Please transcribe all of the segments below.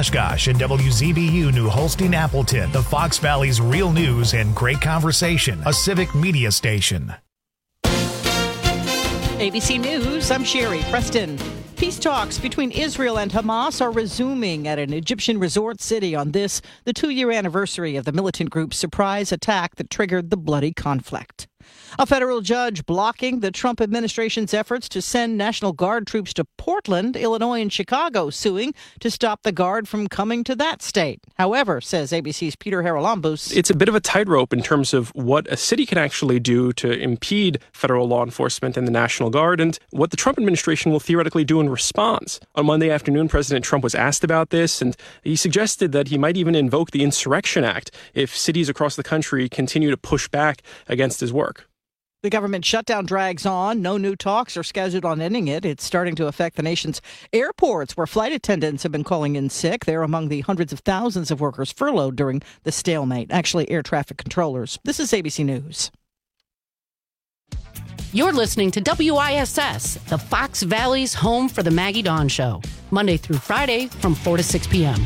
Oshkosh and WZBU New Holstein Appleton, the Fox Valley's real news and great conversation, a civic media station. ABC News, I'm Sherry Preston. Peace talks between Israel and Hamas are resuming at an Egyptian resort city on the 2-year anniversary of the militant group's surprise attack that triggered the bloody conflict. A federal judge blocking the Trump administration's efforts to send National Guard troops to Portland, Illinois, and Chicago, suing to stop the Guard from coming to that state. However, says ABC's Peter Haralambous, it's a bit of a tightrope in terms of what a city can actually do to impede federal law enforcement and the National Guard, and what the Trump administration will theoretically do in response. On Monday afternoon, President Trump was asked about this, and he suggested that he might even invoke the Insurrection Act if cities across the country continue to push back against his work. The government shutdown drags on. No new talks are scheduled on ending it. It's starting to affect the nation's airports, where flight attendants have been calling in sick. They're among the hundreds of thousands of workers furloughed during the stalemate. Actually, air traffic controllers. This is ABC News. You're listening to WISS, the Fox Valley's home for the Maggie Dawn Show, Monday through Friday from 4 to 6 p.m.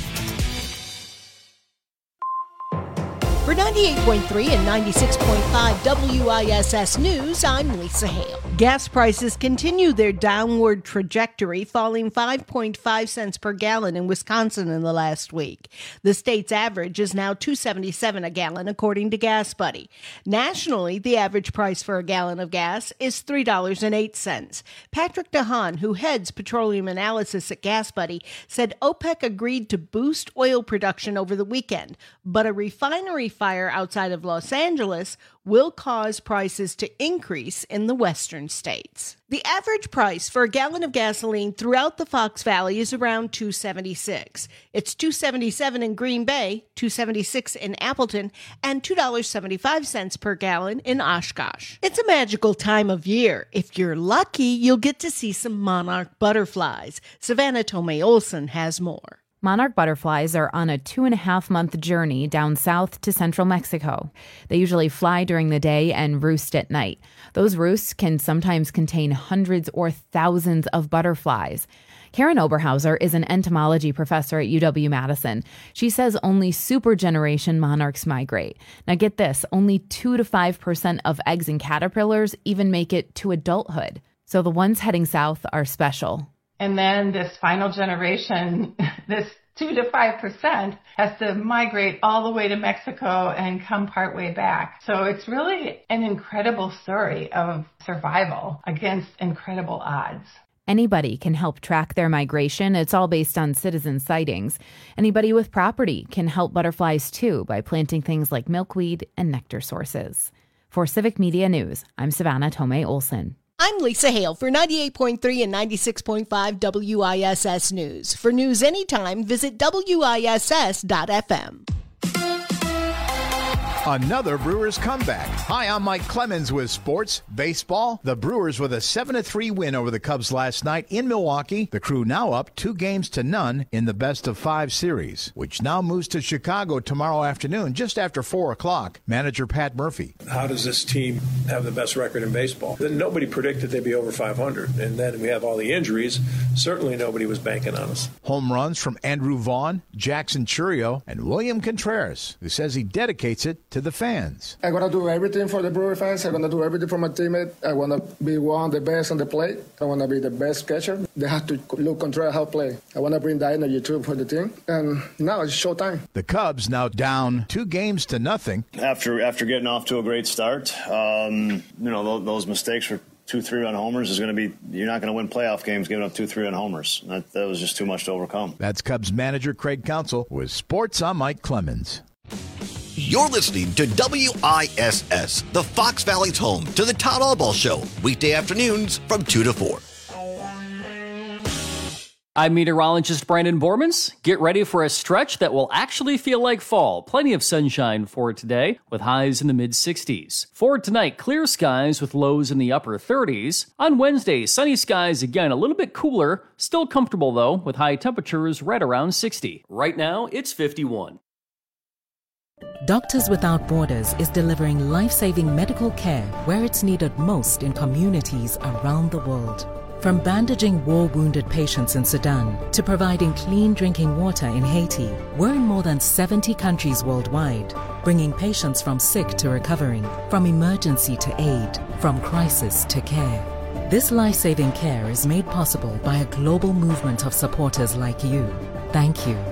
For 98.3 and 96.5 WISS News, I'm Lisa Hale. Gas prices continue their downward trajectory, falling 5.5 cents per gallon in Wisconsin in the last week. The state's average is now $2.77 a gallon, according to Gas Buddy. Nationally, the average price for a gallon of gas is $3.08. Patrick DeHaan, who heads petroleum analysis at Gas Buddy, said OPEC agreed to boost oil production over the weekend, but a refinery fire outside of Los Angeles will cause prices to increase in the western states. The average price for a gallon of gasoline throughout the Fox Valley is around $2.76. It's $2.77 in Green Bay, $2.76 in Appleton, and $2.75 per gallon in Oshkosh. It's a magical time of year. If you're lucky, you'll get to see some monarch butterflies. Savannah Tomei Olson has more. Monarch butterflies are on a 2.5-month journey down south to central Mexico. They usually fly during the day and roost at night. Those roosts can sometimes contain hundreds or thousands of butterflies. Karen Oberhauser is an entomology professor at UW-Madison. She says only supergeneration monarchs migrate. Now get this, only 2 to 5% of eggs and caterpillars even make it to adulthood. So the ones heading south are special. And then this final generation, this 2 to 5%, has to migrate all the way to Mexico and come partway back. So it's really an incredible story of survival against incredible odds. Anybody can help track their migration. It's all based on citizen sightings. Anybody with property can help butterflies too by planting things like milkweed and nectar sources. For Civic Media News, I'm Savannah Tomei Olson. I'm Lisa Hale for 98.3 and 96.5 WISS News. For news anytime, visit WISS.FM. Another Brewers comeback. Hi, I'm Mike Clemens with sports. Baseball. The Brewers with a 7-3 win over the Cubs last night in Milwaukee. The Crew now up 2-0 in the best-of-5 series, which now moves to Chicago tomorrow afternoon, just after 4 o'clock. Manager Pat Murphy. How does this team have the best record in baseball? Then nobody predicted they'd be over 500, and then we have all the injuries. Certainly nobody was banking on us. Home runs from Andrew Vaughn, Jackson Churio, and William Contreras, who says he dedicates it to the fans. I'm going to do everything for the Brewer fans. I'm going to do everything for my teammate. I want to be one of the best on the plate. I want to be the best catcher. They have to look Contreras how to play. I want to bring that energy too for the team. And now it's showtime. The Cubs now down 2-0. After getting off to a great start, those mistakes were 2 3-run homers is going to be, you're not going to win playoff games giving up 2 3-run homers. That was just too much to overcome. That's Cubs manager Craig Counsell with Sports. I'm Mike Clemens. You're listening to WISS, the Fox Valley's home to the Todd Albaugh Show, weekday afternoons from 2 to 4. I'm meteorologist Brandon Bormans. Get ready for a stretch that will actually feel like fall. Plenty of sunshine for today, with highs in the mid-60s. For tonight, clear skies with lows in the upper 30s. On Wednesday, sunny skies again, a little bit cooler. Still comfortable, though, with high temperatures right around 60. Right now, it's 51. Doctors Without Borders is delivering life-saving medical care where it's needed most in communities around the world. From bandaging war-wounded patients in Sudan to providing clean drinking water in Haiti, we're in more than 70 countries worldwide, bringing patients from sick to recovering, from emergency to aid, from crisis to care. This life-saving care is made possible by a global movement of supporters like you. Thank you.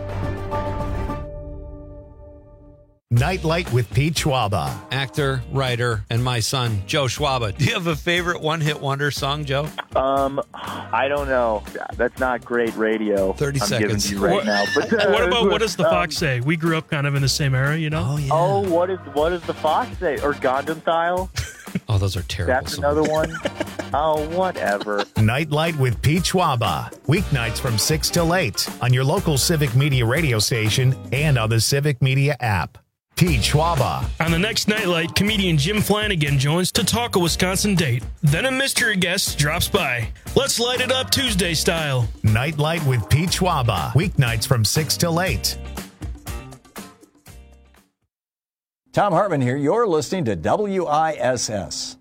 Nightlight with Pete Schwaba. Actor, writer, and my son, Joe Schwaba. Do you have a favorite one-hit wonder song, Joe? I don't know. That's not great radio. 30 seconds. Giving you right now. But, what does the Fox say? We grew up kind of in the same era, you know? Oh, yeah. Oh, what does the Fox say? Or Gundam Style? Oh, those are terrible That's songs. another one? Oh, whatever. Nightlight with Pete Schwaba. Weeknights from 6 till 8 on your local Civic Media radio station and on the Civic Media app. Pete Schwaba. On the next Nightlight, comedian Jim Flanagan joins to talk a Wisconsin date. Then a mystery guest drops by. Let's light it up Tuesday style. Nightlight with Pete Schwaba. Weeknights from 6 till 8. Tom Hartman here. You're listening to WISS.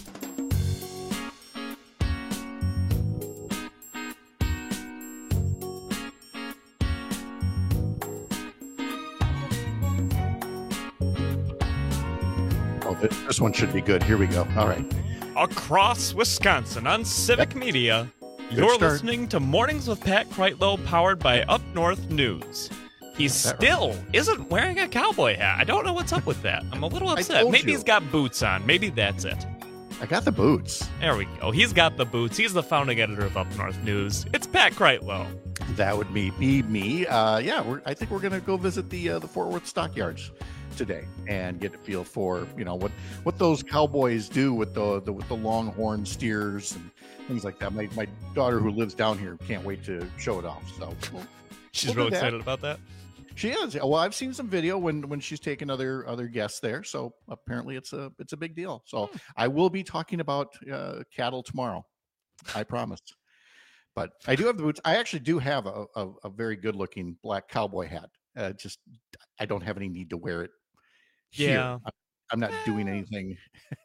This one should be good. Here we go. All right. Across Wisconsin on Civic Media, you're listening to Mornings with Pat Kreitlow, powered by Up North News. He still isn't wearing a cowboy hat. I don't know what's up with that. I'm a little upset. Maybe he's got boots on. Maybe that's it. I got the boots. There we go. He's got the boots. He's the founding editor of Up North News. It's Pat Kreitlow. That would be me. I think we're going to go visit the Fort Worth Stockyards today and get a feel for what those cowboys do with the longhorn steers and things like that. My daughter, who lives down here, can't wait to show it off. So she's really excited about that. She is. Well, I've seen some video when she's taken other guests there. So apparently it's a big deal. So I will be talking about cattle tomorrow. I promise. But I do have the boots. I actually do have a very good looking black cowboy hat. Just I don't have any need to wear it here. Yeah. I'm not doing anything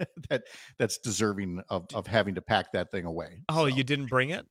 that's deserving of having to pack that thing away. Oh, you didn't bring it?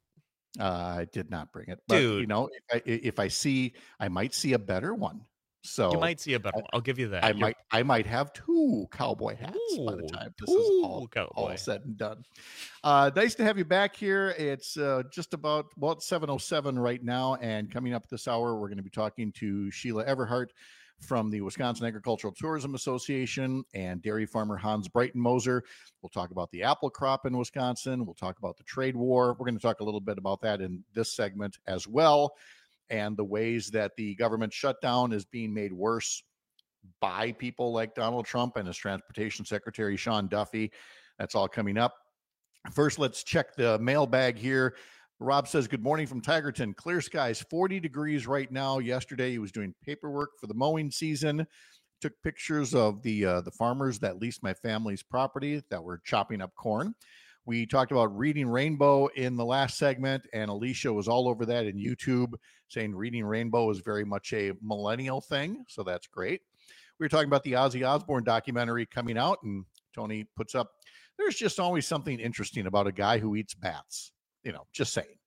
I did not bring it. But, dude, if I might see a better one. So you might see a better one. I'll give you that. I might have two cowboy hats by the time this is all said and done. Nice to have you back here. It's just about 7:07 right now, and coming up this hour, we're going to be talking to Sheila Everhart from the Wisconsin Agricultural Tourism Association and dairy farmer Hans Breitenmoser. We'll talk about the apple crop in Wisconsin. We'll talk about the trade war. We're going to talk a little bit about that in this segment as well, and the ways that the government shutdown is being made worse by people like Donald Trump and his transportation secretary, Sean Duffy. That's all coming up. First, let's check the mailbag here. Rob says, good morning from Tigerton. Clear skies, 40 degrees right now. Yesterday, he was doing paperwork for the mowing season. Took pictures of the farmers that leased my family's property that were chopping up corn. We talked about reading Rainbow in the last segment, and Alicia was all over that in YouTube, saying reading Rainbow is very much a millennial thing, so that's great. We were talking about the Ozzy Osbourne documentary coming out, and Tony puts up, there's just always something interesting about a guy who eats bats. Just saying.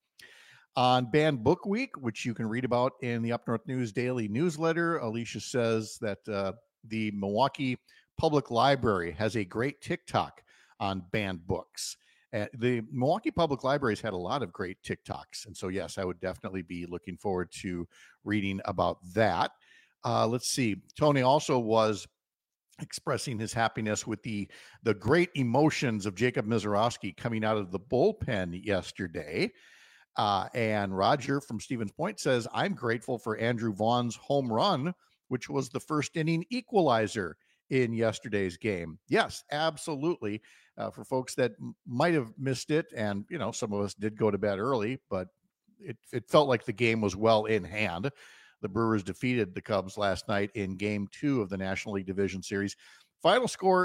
On Banned Book Week, which you can read about in the Up North News Daily newsletter, Alicia says that the Milwaukee Public Library has a great TikTok on banned books. The Milwaukee Public Library's had a lot of great TikToks. And so, yes, I would definitely be looking forward to reading about that. Let's see. Tony also was expressing his happiness with the great emotions of Jacob Misiorowski coming out of the bullpen yesterday. And Roger from Stevens Point says, I'm grateful for Andrew Vaughn's home run, which was the first inning equalizer in yesterday's game. Yes, absolutely. For folks that might have missed it, and some of us did go to bed early, but it felt like the game was well in hand. The Brewers defeated the Cubs last night in Game 2 of the National League Division Series. Final score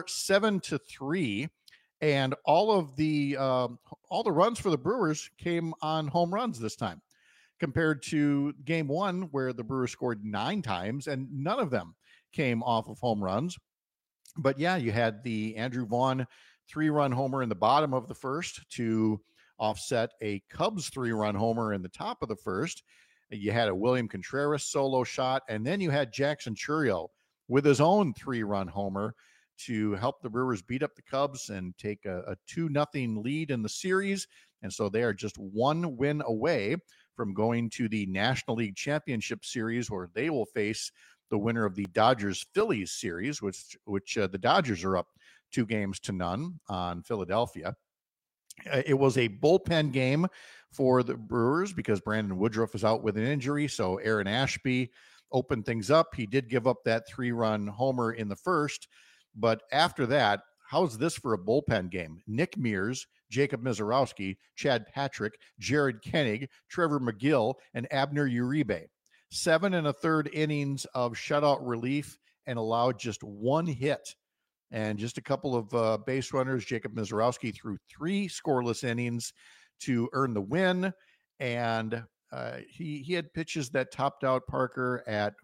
7-3, and all the runs for the Brewers came on home runs this time, compared to Game 1 where the Brewers scored 9 times and none of them came off of home runs. But yeah, you had the Andrew Vaughn 3-run homer in the bottom of the first to offset a Cubs 3-run homer in the top of the first. You had a William Contreras solo shot, and then you had Jackson Chourio with his own 3-run homer to help the Brewers beat up the Cubs and take a 2-0 lead in the series. And so they are just one win away from going to the National League Championship Series, where they will face the winner of the Dodgers-Phillies series, which the Dodgers are up 2-0 on Philadelphia. It was a bullpen game for the Brewers because Brandon Woodruff is out with an injury. So Aaron Ashby opened things up. He did give up that 3-run homer in the first. But after that, how's this for a bullpen game? Nick Mears, Jacob Mizorowski, Chad Patrick, Jared Koenig, Trevor McGill, and Abner Uribe. 7 1/3 innings of shutout relief and allowed just one hit and just a couple of base runners. Jacob Mizorowski threw 3 scoreless innings to earn the win. And he had pitches that topped out, Parker, at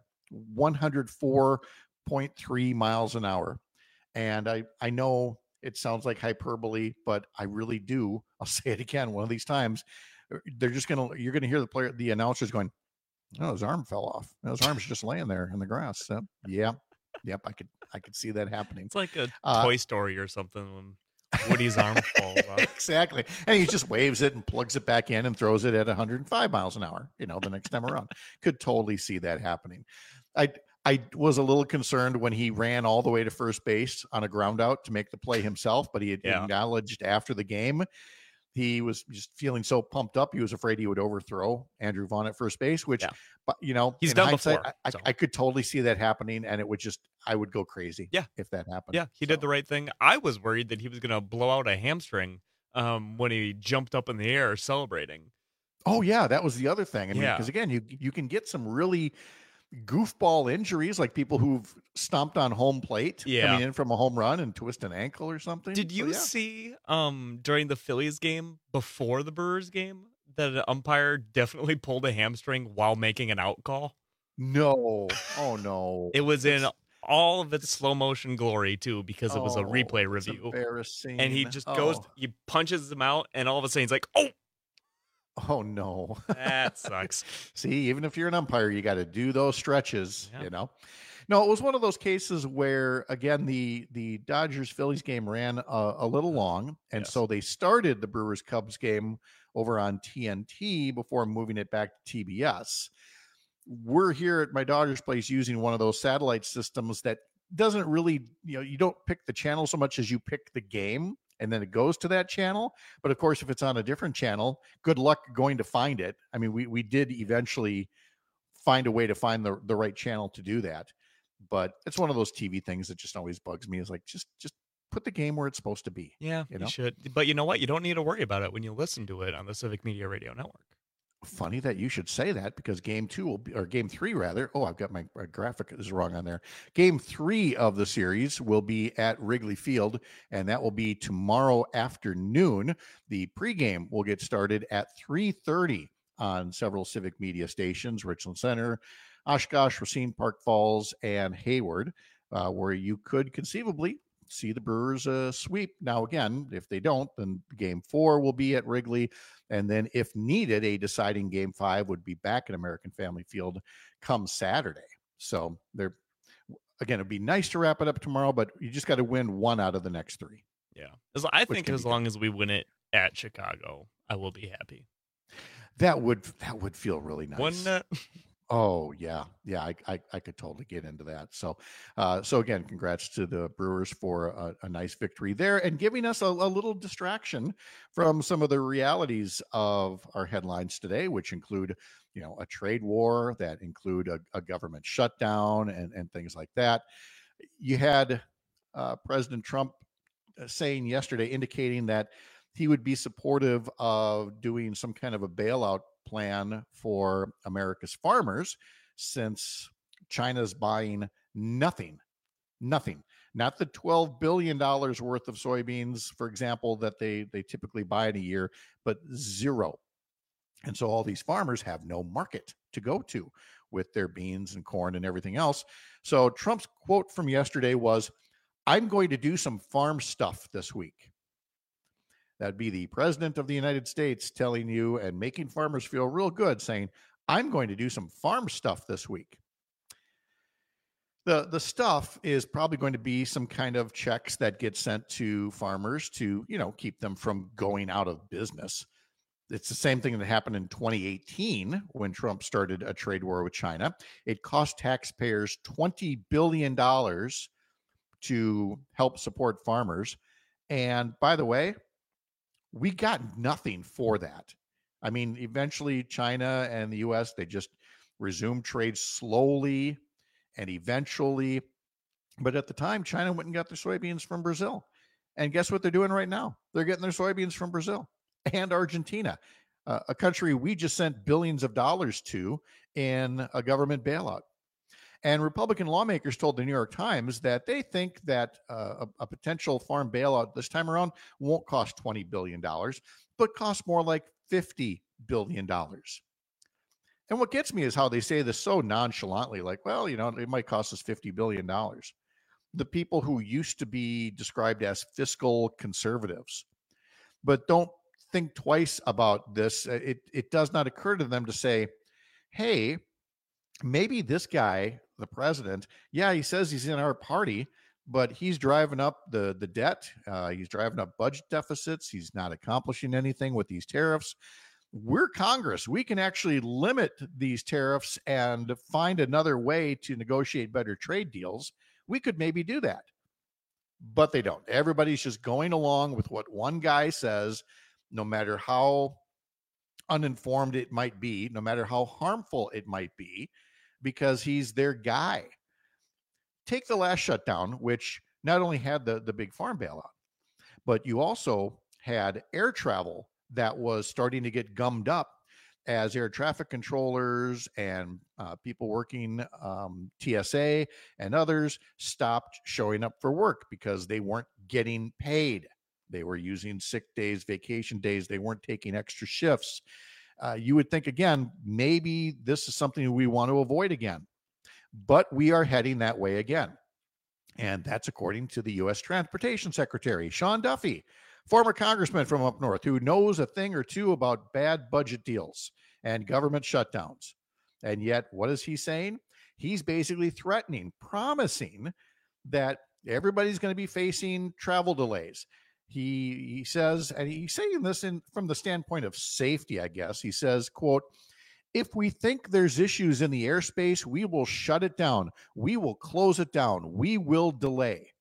104.3 miles an hour. And I know it sounds like hyperbole, but I really do. I'll say it again one of these times. You're going to hear the announcers going, "Oh, his arm fell off. His arm's just laying there in the grass." So, yep. I could see that happening. It's like a Toy Story or something when Woody's arm falls off. Exactly. And he just waves it and plugs it back in and throws it at 105 miles an hour, the next time around. Could totally see that happening. I was a little concerned when he ran all the way to first base on a ground out to make the play himself, but he had acknowledged after the game he was just feeling so pumped up. He was afraid he would overthrow Andrew Vaughn at first base, which, but he's done before. I could totally see that happening, and I would go crazy if that happened. Yeah, he did the right thing. I was worried that he was going to blow out a hamstring when he jumped up in the air celebrating. Oh, yeah, that was the other thing. I mean, because again, you can get some really goofball injuries, like people who've stomped on home plate coming in from a home run and twist an ankle or something. Did you see during the Phillies game before the Brewers game that an umpire definitely pulled a hamstring while making an out call? No. Oh, no. It was in all of its slow motion glory too, because it was a replay review. Embarrassing. And he just he punches him out, and all of a sudden he's like, Oh, no. That sucks. See, even if you're an umpire, you got to do those stretches, No, it was one of those cases where, again, the Dodgers-Phillies game ran a little long, and so they started the Brewers-Cubs game over on TNT before moving it back to TBS. We're here at my daughter's place using one of those satellite systems that doesn't really, you don't pick the channel so much as you pick the game, and then it goes to that channel. But of course, if it's on a different channel, good luck going to find it. I mean, we did eventually find a way to find the right channel to do that. But it's one of those TV things that just always bugs me, is like, just put the game where it's supposed to be. Yeah, you should. But you know what? You don't need to worry about it when you listen to it on the Civic Media Radio Network. Funny that you should say that, because game 3 rather. Oh, I've got my graphic is wrong on there. Game 3 of the series will be at Wrigley Field, and that will be tomorrow afternoon. The pregame will get started at 3:30 on several Civic Media stations: Richland Center, Oshkosh, Racine, Park Falls, and Hayward, where you could conceivably see the Brewers sweep. Now, again, if they don't, then game 4 will be at Wrigley. And then if needed, a deciding game 5 would be back at American Family Field come Saturday. So it'd be nice to wrap it up tomorrow, but you just got to win 1 out of the next 3. Yeah. I think as long as we win it at Chicago, I will be happy. That would feel really nice. Wouldn't it? Oh, yeah. I could totally get into that. So again, congrats to the Brewers for a nice victory there, and giving us a little distraction from some of the realities of our headlines today, which include, a trade war, that include a government shutdown and things like that. You had President Trump saying yesterday, indicating that he would be supportive of doing some kind of a bailout plan for America's farmers, since China's buying nothing, not the $12 billion worth of soybeans, for example, that they typically buy in a year, but 0. And so all these farmers have no market to go to with their beans and corn and everything else. So Trump's quote from yesterday was, "I'm going to do some farm stuff this week." That'd be the President of the United States telling you and making farmers feel real good, saying, I'm going to do some farm stuff this week. The stuff is probably going to be some kind of checks that get sent to farmers to, keep them from going out of business. It's the same thing that happened in 2018 when Trump started a trade war with China. It cost taxpayers $20 billion to help support farmers. And by the way, we got nothing for that. I mean, eventually China and the U.S., they just resumed trade slowly and eventually. But at the time, China went and got their soybeans from Brazil. And guess what they're doing right now? They're getting their soybeans from Brazil and Argentina, a country we just sent billions of dollars to in a government bailout. And Republican lawmakers told the New York Times that they think that a potential farm bailout this time around won't cost $20 billion, but cost more like $50 billion. And what gets me is how they say this so nonchalantly, like, well, it might cost us $50 billion. The people who used to be described as fiscal conservatives, but don't think twice about this. It does not occur to them to say, hey, maybe this guy, the president, he says he's in our party, but he's driving up the debt. He's driving up budget deficits. He's not accomplishing anything with these tariffs. We're Congress. We can actually limit these tariffs and find another way to negotiate better trade deals. We could maybe do that, but they don't. Everybody's just going along with what one guy says, no matter how uninformed it might be, no matter how harmful it might be, because he's their guy. Take the last shutdown, which not only had the big farm bailout, but you also had air travel that was starting to get gummed up as air traffic controllers and people working TSA and others stopped showing up for work because they weren't getting paid. They were using sick days, vacation days. They weren't taking extra shifts. You would think, again, maybe this is something we want to avoid again. But we are heading that way again. And that's according to the U.S. Transportation Secretary, Sean Duffy, former congressman from up north who knows a thing or two about bad budget deals and government shutdowns. And yet, what is he saying? He's basically threatening, promising that everybody's going to be facing travel delays. He says, and he's saying this from the standpoint of safety, I guess. He says, quote, if we think there's issues in the airspace, we will shut it down. We will close it down. We will delay.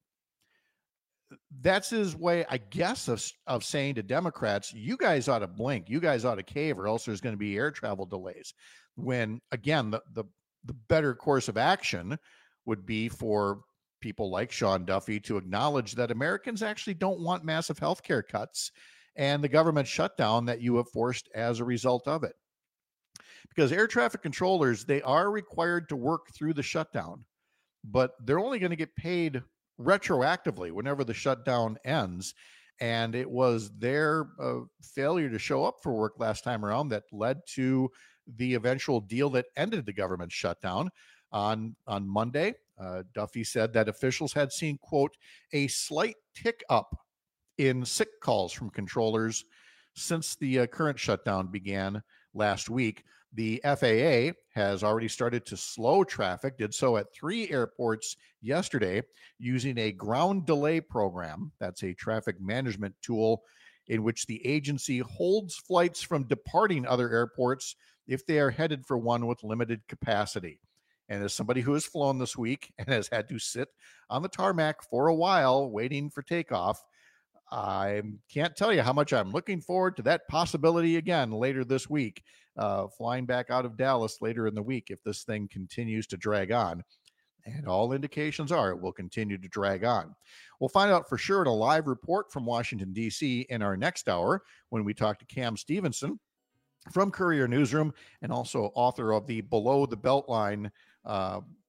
That's his way, I guess, of saying to Democrats, you guys ought to blink. You guys ought to cave, or else there's going to be air travel delays. When, again, the better course of action would be for people like Sean Duffy to acknowledge that Americans actually don't want massive healthcare cuts and the government shutdown that you have forced as a result of it. Because air traffic controllers, they are required to work through the shutdown, but they're only going to get paid retroactively whenever the shutdown ends. And it was their failure to show up for work last time around that led to the eventual deal that ended the government shutdown. On Monday, Duffy said that officials had seen, quote, a slight tick up in sick calls from controllers since the current shutdown began last week. The FAA has already started to slow traffic, did so at 3 airports yesterday using a ground delay program. That's a traffic management tool in which the agency holds flights from departing other airports if they are headed for one with limited capacity. And as somebody who has flown this week and has had to sit on the tarmac for a while waiting for takeoff, I can't tell you how much I'm looking forward to that possibility again later this week, flying back out of Dallas later in the week if this thing continues to drag on. And all indications are it will continue to drag on. We'll find out for sure in a live report from Washington, D.C. in our next hour when we talk to Cam Stevenson from Courier Newsroom and also author of the Below the Beltline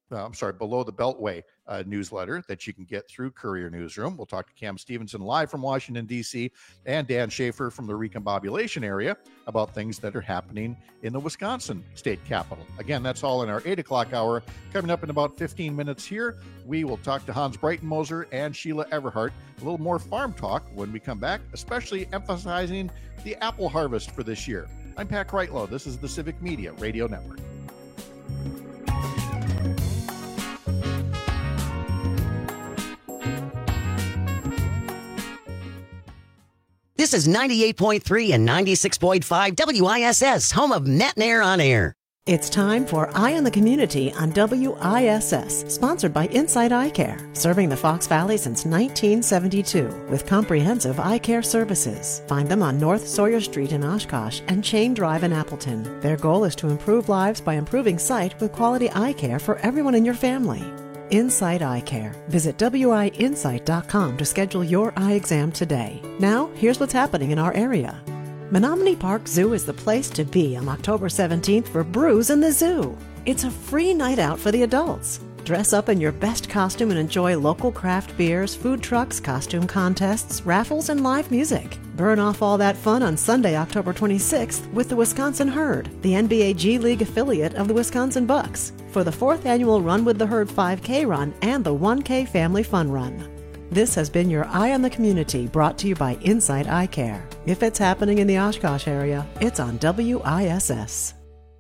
Below the Beltway newsletter that you can get through Courier Newsroom. We'll talk to Cam Stevenson live from Washington, D.C., and Dan Schaefer from the recombobulation area about things that are happening in the Wisconsin state capitol. Again, that's all in our 8 o'clock hour. Coming up in about 15 minutes here, we will talk to Hans Breitenmoser and Sheila Everhart. A little more farm talk when we come back, especially emphasizing the apple harvest for this year. I'm Pat Kreitlow. This is the Civic Media Radio Network. This is 98.3 and 96.5 WISS, home of Matt and Air on Air. It's time for Eye on the Community on WISS, sponsored by Insight Eye Care, serving the Fox Valley since 1972 with comprehensive eye care services. Find them on North Sawyer Street in Oshkosh and Chain Drive in Appleton. Their goal is to improve lives by improving sight with quality eye care for everyone in your family. Insight Eye Care. Visit WIinsight.com to schedule your eye exam today. Now, here's what's happening in our area. Menominee Park Zoo is the place to be on October 17th for Brews in the Zoo. It's a free night out for the adults. Dress up in your best costume and enjoy local craft beers, food trucks, costume contests, raffles, and live music. Burn off all that fun on Sunday, October 26th with the Wisconsin Herd, the NBA G League affiliate of the Wisconsin Bucks, for the 4th annual Run with the Herd 5K run and the 1K Family Fun Run. This has been your Eye on the Community, brought to you by Insight Eye Care. If it's happening in the Oshkosh area, it's on WISS.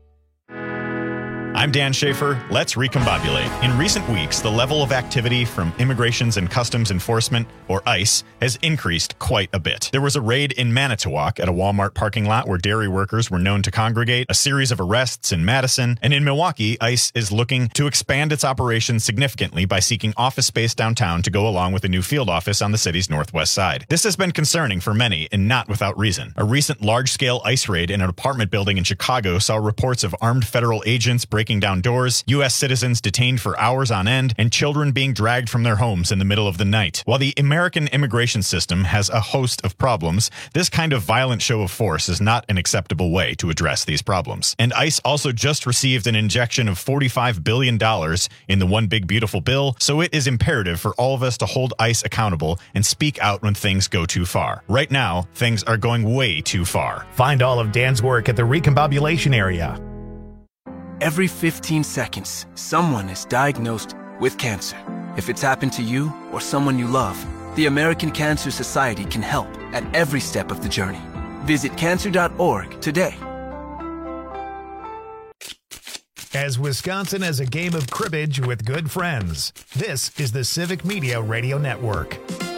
I'm Dan Schaefer. Let's recombobulate. In recent weeks, the level of activity from Immigrations and Customs Enforcement, or ICE, has increased quite a bit. There was a raid in Manitowoc at a Walmart parking lot where dairy workers were known to congregate, a series of arrests in Madison, and in Milwaukee, ICE is looking to expand its operations significantly by seeking office space downtown to go along with a new field office on the city's northwest side. This has been concerning for many, and not without reason. A recent large-scale ICE raid in an apartment building in Chicago saw reports of armed federal agents breaking down doors, U.S. citizens detained for hours on end, and children being dragged from their homes in the middle of the night. While the American immigration system has a host of problems, this kind of violent show of force is not an acceptable way to address these problems. And ICE also just received an injection of $45 billion in the One Big Beautiful Bill, so it is imperative for all of us to hold ICE accountable and speak out when things go too far. Right now, things are going way too far. Find all of Dan's work at the recombobulation area. Every 15 seconds, someone is diagnosed with cancer. If it's happened to you or someone you love, the American Cancer Society can help at every step of the journey. Visit cancer.org today. As Wisconsin as a game of cribbage with good friends, this is the Civic Media Radio Network.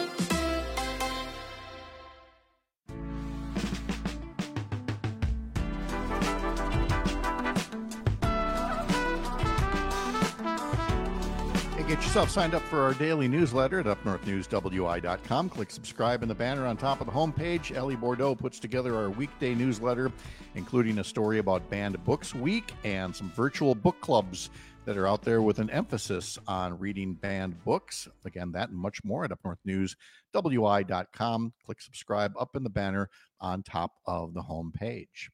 Get yourself signed up for our daily newsletter at upnorthnewswi.com. Click subscribe in the banner on top of the homepage. Ellie Bordeaux puts together our weekday newsletter, including a story about Banned Books Week and some virtual book clubs that are out there with an emphasis on reading banned books. Again, that and much more at upnorthnewswi.com. Click subscribe up in the banner on top of the homepage.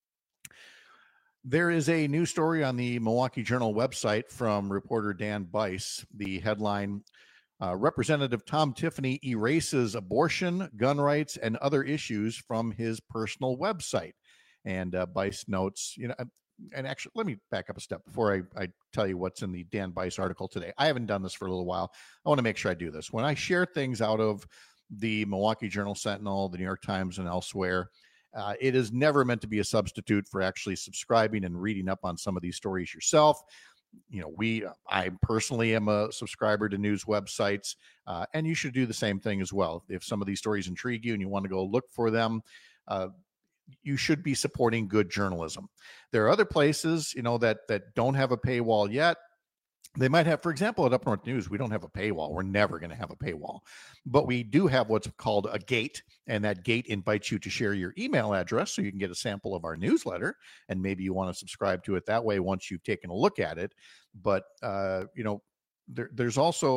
There is a new story on the Milwaukee Journal website from reporter Dan Bice. The headline, Representative Tom Tiffany erases abortion, gun rights, and other issues from his personal website. And Bice notes, and actually, let me back up a step before I tell you what's in the Dan Bice article today. I haven't done this for a little while. I want to make sure I do this. When I share things out of the Milwaukee Journal Sentinel, the New York Times, and elsewhere, it is never meant to be a substitute for actually subscribing and reading up on some of these stories yourself. I personally am a subscriber to news websites, and you should do the same thing as well. If some of these stories intrigue you and you want to go look for them, you should be supporting good journalism. There are other places, that don't have a paywall yet. They might have, for example, at Up North News, we don't have a paywall. We're never going to have a paywall. But we do have what's called a gate, and that gate invites you to share your email address so you can get a sample of our newsletter, and maybe you want to subscribe to it that way once you've taken a look at it. But, there's also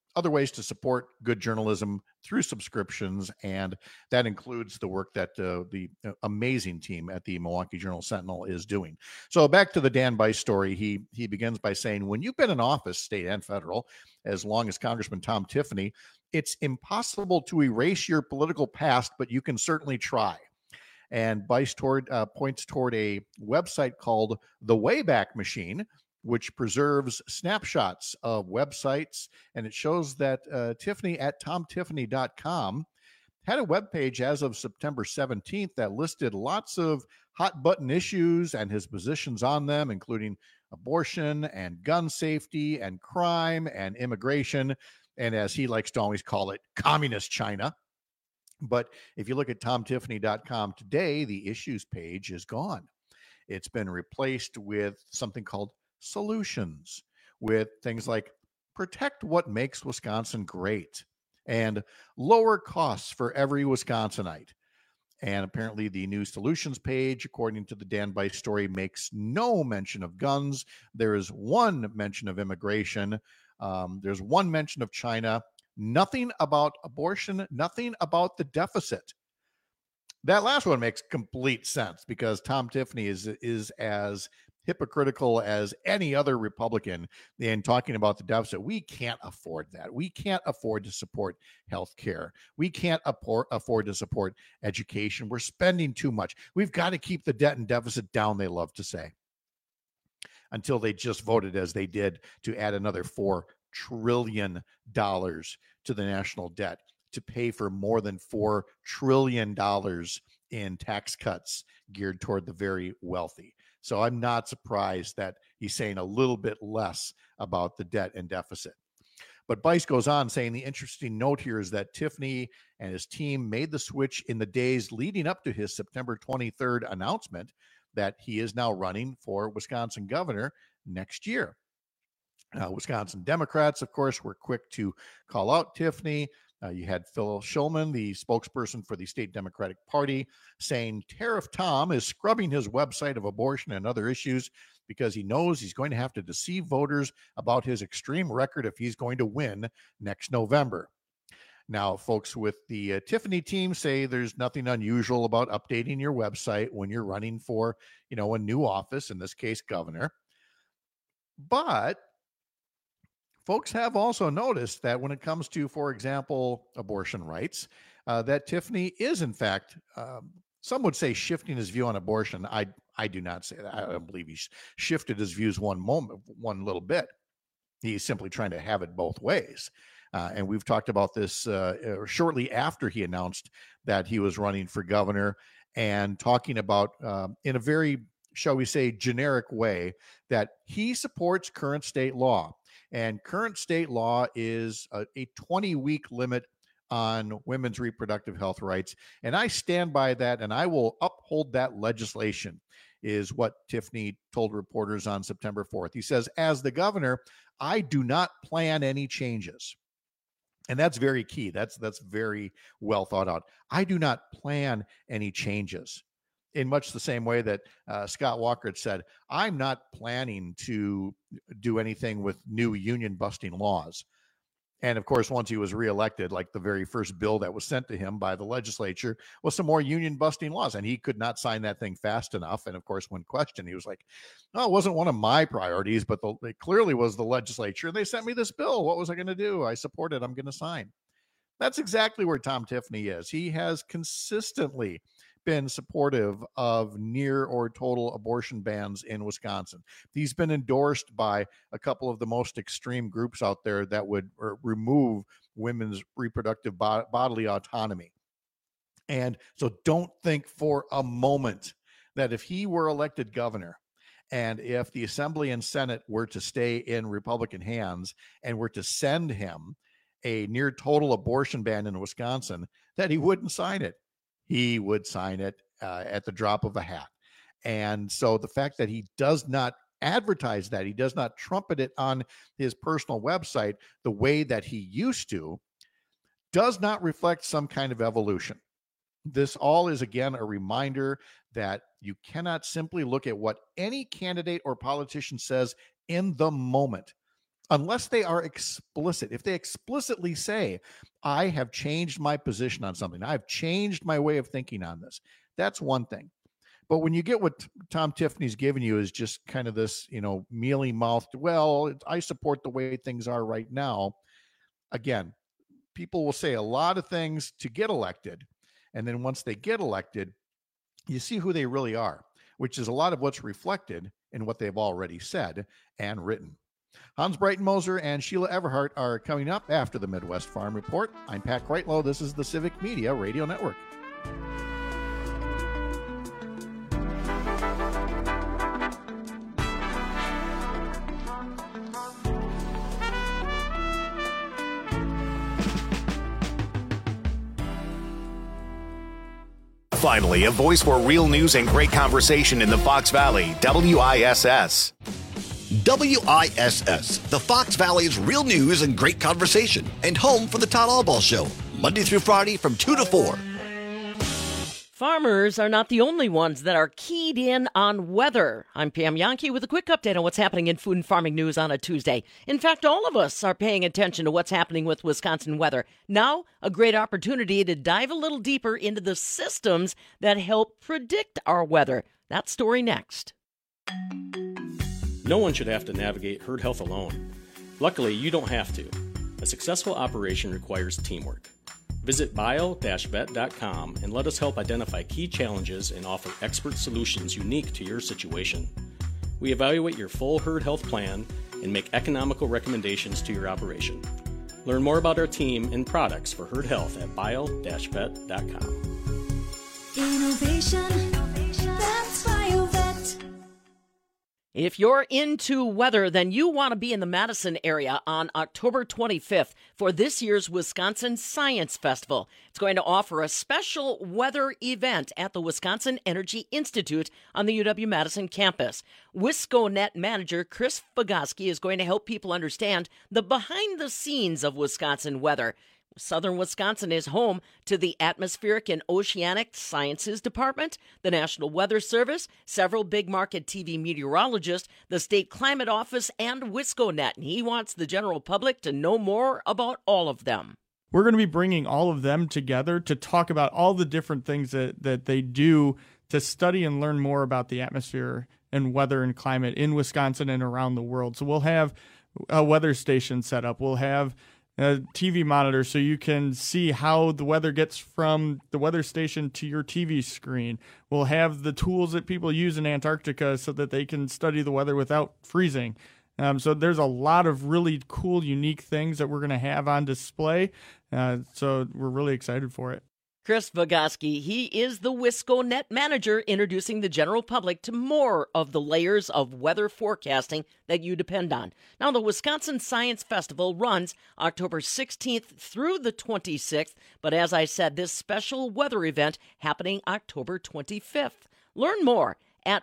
other ways to support good journalism through subscriptions, and that includes the work that the amazing team at the Milwaukee Journal-Sentinel is doing. So back to the Dan Bice story. He begins by saying, when you've been in office, state and federal, as long as Congressman Tom Tiffany, it's impossible to erase your political past, but you can certainly try. And Bice points toward a website called The Wayback Machine, which preserves snapshots of websites. And it shows that Tiffany at tomtiffany.com had a webpage as of September 17th that listed lots of hot button issues and his positions on them, including abortion and gun safety and crime and immigration, and as he likes to always call it, communist China. But if you look at tomtiffany.com today, the issues page is gone. It's been replaced with something called solutions, with things like protect what makes Wisconsin great and lower costs for every Wisconsinite. And apparently the new solutions page, according to the Dan Bice story, makes no mention of guns. There is one mention of immigration. There's one mention of China. Nothing about abortion, nothing about the deficit. That last one makes complete sense because Tom Tiffany is as hypocritical as any other Republican in talking about the deficit. We can't afford that. We can't afford to support health care. We can't afford to support education. We're spending too much. We've got to keep the debt and deficit down, they love to say. Until they just voted, as they did, to add another $4 trillion to the national debt to pay for more than $4 trillion in tax cuts geared toward the very wealthy. So I'm not surprised that he's saying a little bit less about the debt and deficit. But Bice goes on saying the interesting note here is that Tiffany and his team made the switch in the days leading up to his September 23rd announcement that he is now running for Wisconsin governor next year. Wisconsin Democrats, of course, were quick to call out Tiffany. You had Phil Schulman, the spokesperson for the state Democratic Party, saying Tariff Tom is scrubbing his website of abortion and other issues because he knows he's going to have to deceive voters about his extreme record if he's going to win next November. Now, folks with the Tiffany team say there's nothing unusual about updating your website when you're running for, a new office, in this case, governor. But folks have also noticed that when it comes to, for example, abortion rights, that Tiffany is, in fact, some would say shifting his view on abortion. I do not say that. I don't believe he's shifted his views one little bit. He's simply trying to have it both ways. And we've talked about this shortly after he announced that he was running for governor and talking about, in a very, shall we say, generic way, that he supports current state law. And current state law is a 20-week limit on women's reproductive health rights. And I stand by that, and I will uphold that legislation, is what Tiffany told reporters on September 4th. He says, as the governor, I do not plan any changes. And that's very key. That's very well thought out. I do not plan any changes. In much the same way that Scott Walker had said, I'm not planning to do anything with new union-busting laws. And, of course, once he was reelected, like the very first bill that was sent to him by the legislature was some more union-busting laws, and he could not sign that thing fast enough. And, of course, when questioned, he was like, no, it wasn't one of my priorities, but it clearly was the legislature. They sent me this bill. What was I going to do? I support it. I'm going to sign. That's exactly where Tom Tiffany is. He has consistently been supportive of near or total abortion bans in Wisconsin. He's been endorsed by a couple of the most extreme groups out there that would remove women's reproductive bodily autonomy. And so don't think for a moment that if he were elected governor and if the Assembly and Senate were to stay in Republican hands and were to send him a near total abortion ban in Wisconsin, that he wouldn't sign it. He would sign it at the drop of a hat. And so the fact that he does not advertise that, he does not trumpet it on his personal website the way that he used to, does not reflect some kind of evolution. This all is, again, a reminder that you cannot simply look at what any candidate or politician says in the moment. unless they are explicit. If they explicitly say, I have changed my position on something, I've changed my way of thinking on this, that's one thing. But when you get what Tom Tiffany's giving you is just kind of this, mealy-mouthed, well, I support the way things are right now. Again, people will say a lot of things to get elected. And then once they get elected, you see who they really are, which is a lot of what's reflected in what they've already said and written. Hans Breitenmoser and Sheila Everhart are coming up after the Midwest Farm Report. I'm Pat Kreitlow. This is the Civic Media Radio Network. Finally, a voice for real news and great conversation in the Fox Valley, WISS. WISS, the Fox Valley's real news and great conversation, and home for the Todd Albaugh Show, Monday through Friday from 2 to 4. Farmers are not the only ones that are keyed in on weather. I'm Pam Yankee with a quick update on what's happening in food and farming news on a Tuesday. In fact, all of us are paying attention to what's happening with Wisconsin weather. Now, a great opportunity to dive a little deeper into the systems that help predict our weather. That story next. No one should have to navigate herd health alone. Luckily, you don't have to. A successful operation requires teamwork. Visit bio-vet.com and let us help identify key challenges and offer expert solutions unique to your situation. We evaluate your full herd health plan and make economical recommendations to your operation. Learn more about our team and products for herd health at bio-vet.com. Innovation, that's BioVet. If you're into weather, then you want to be in the Madison area on October 25th for this year's Wisconsin Science Festival. It's going to offer a special weather event at the Wisconsin Energy Institute on the UW-Madison campus. WiscoNet manager Chris Bogoski is going to help people understand the behind-the-scenes of Wisconsin weather. Southern Wisconsin is home to the Atmospheric and Oceanic Sciences Department, the National Weather Service, several big market TV meteorologists, the State Climate Office, and WiscoNet. And he wants the general public to know more about all of them. We're going to be bringing all of them together to talk about all the different things that they do to study and learn more about the atmosphere and weather and climate in Wisconsin and around the world. So we'll have a weather station set up. We'll have a TV monitor so you can see how the weather gets from the weather station to your TV screen. We'll have the tools that people use in Antarctica so that they can study the weather without freezing. So there's a lot of really cool, unique things that we're going to have on display. So we're really excited for it. Chris Bogoski, he is the WiscoNet manager, introducing the general public to more of the layers of weather forecasting that you depend on. Now, the Wisconsin Science Festival runs October 16th through the 26th, but as I said, this special weather event happening October 25th. Learn more at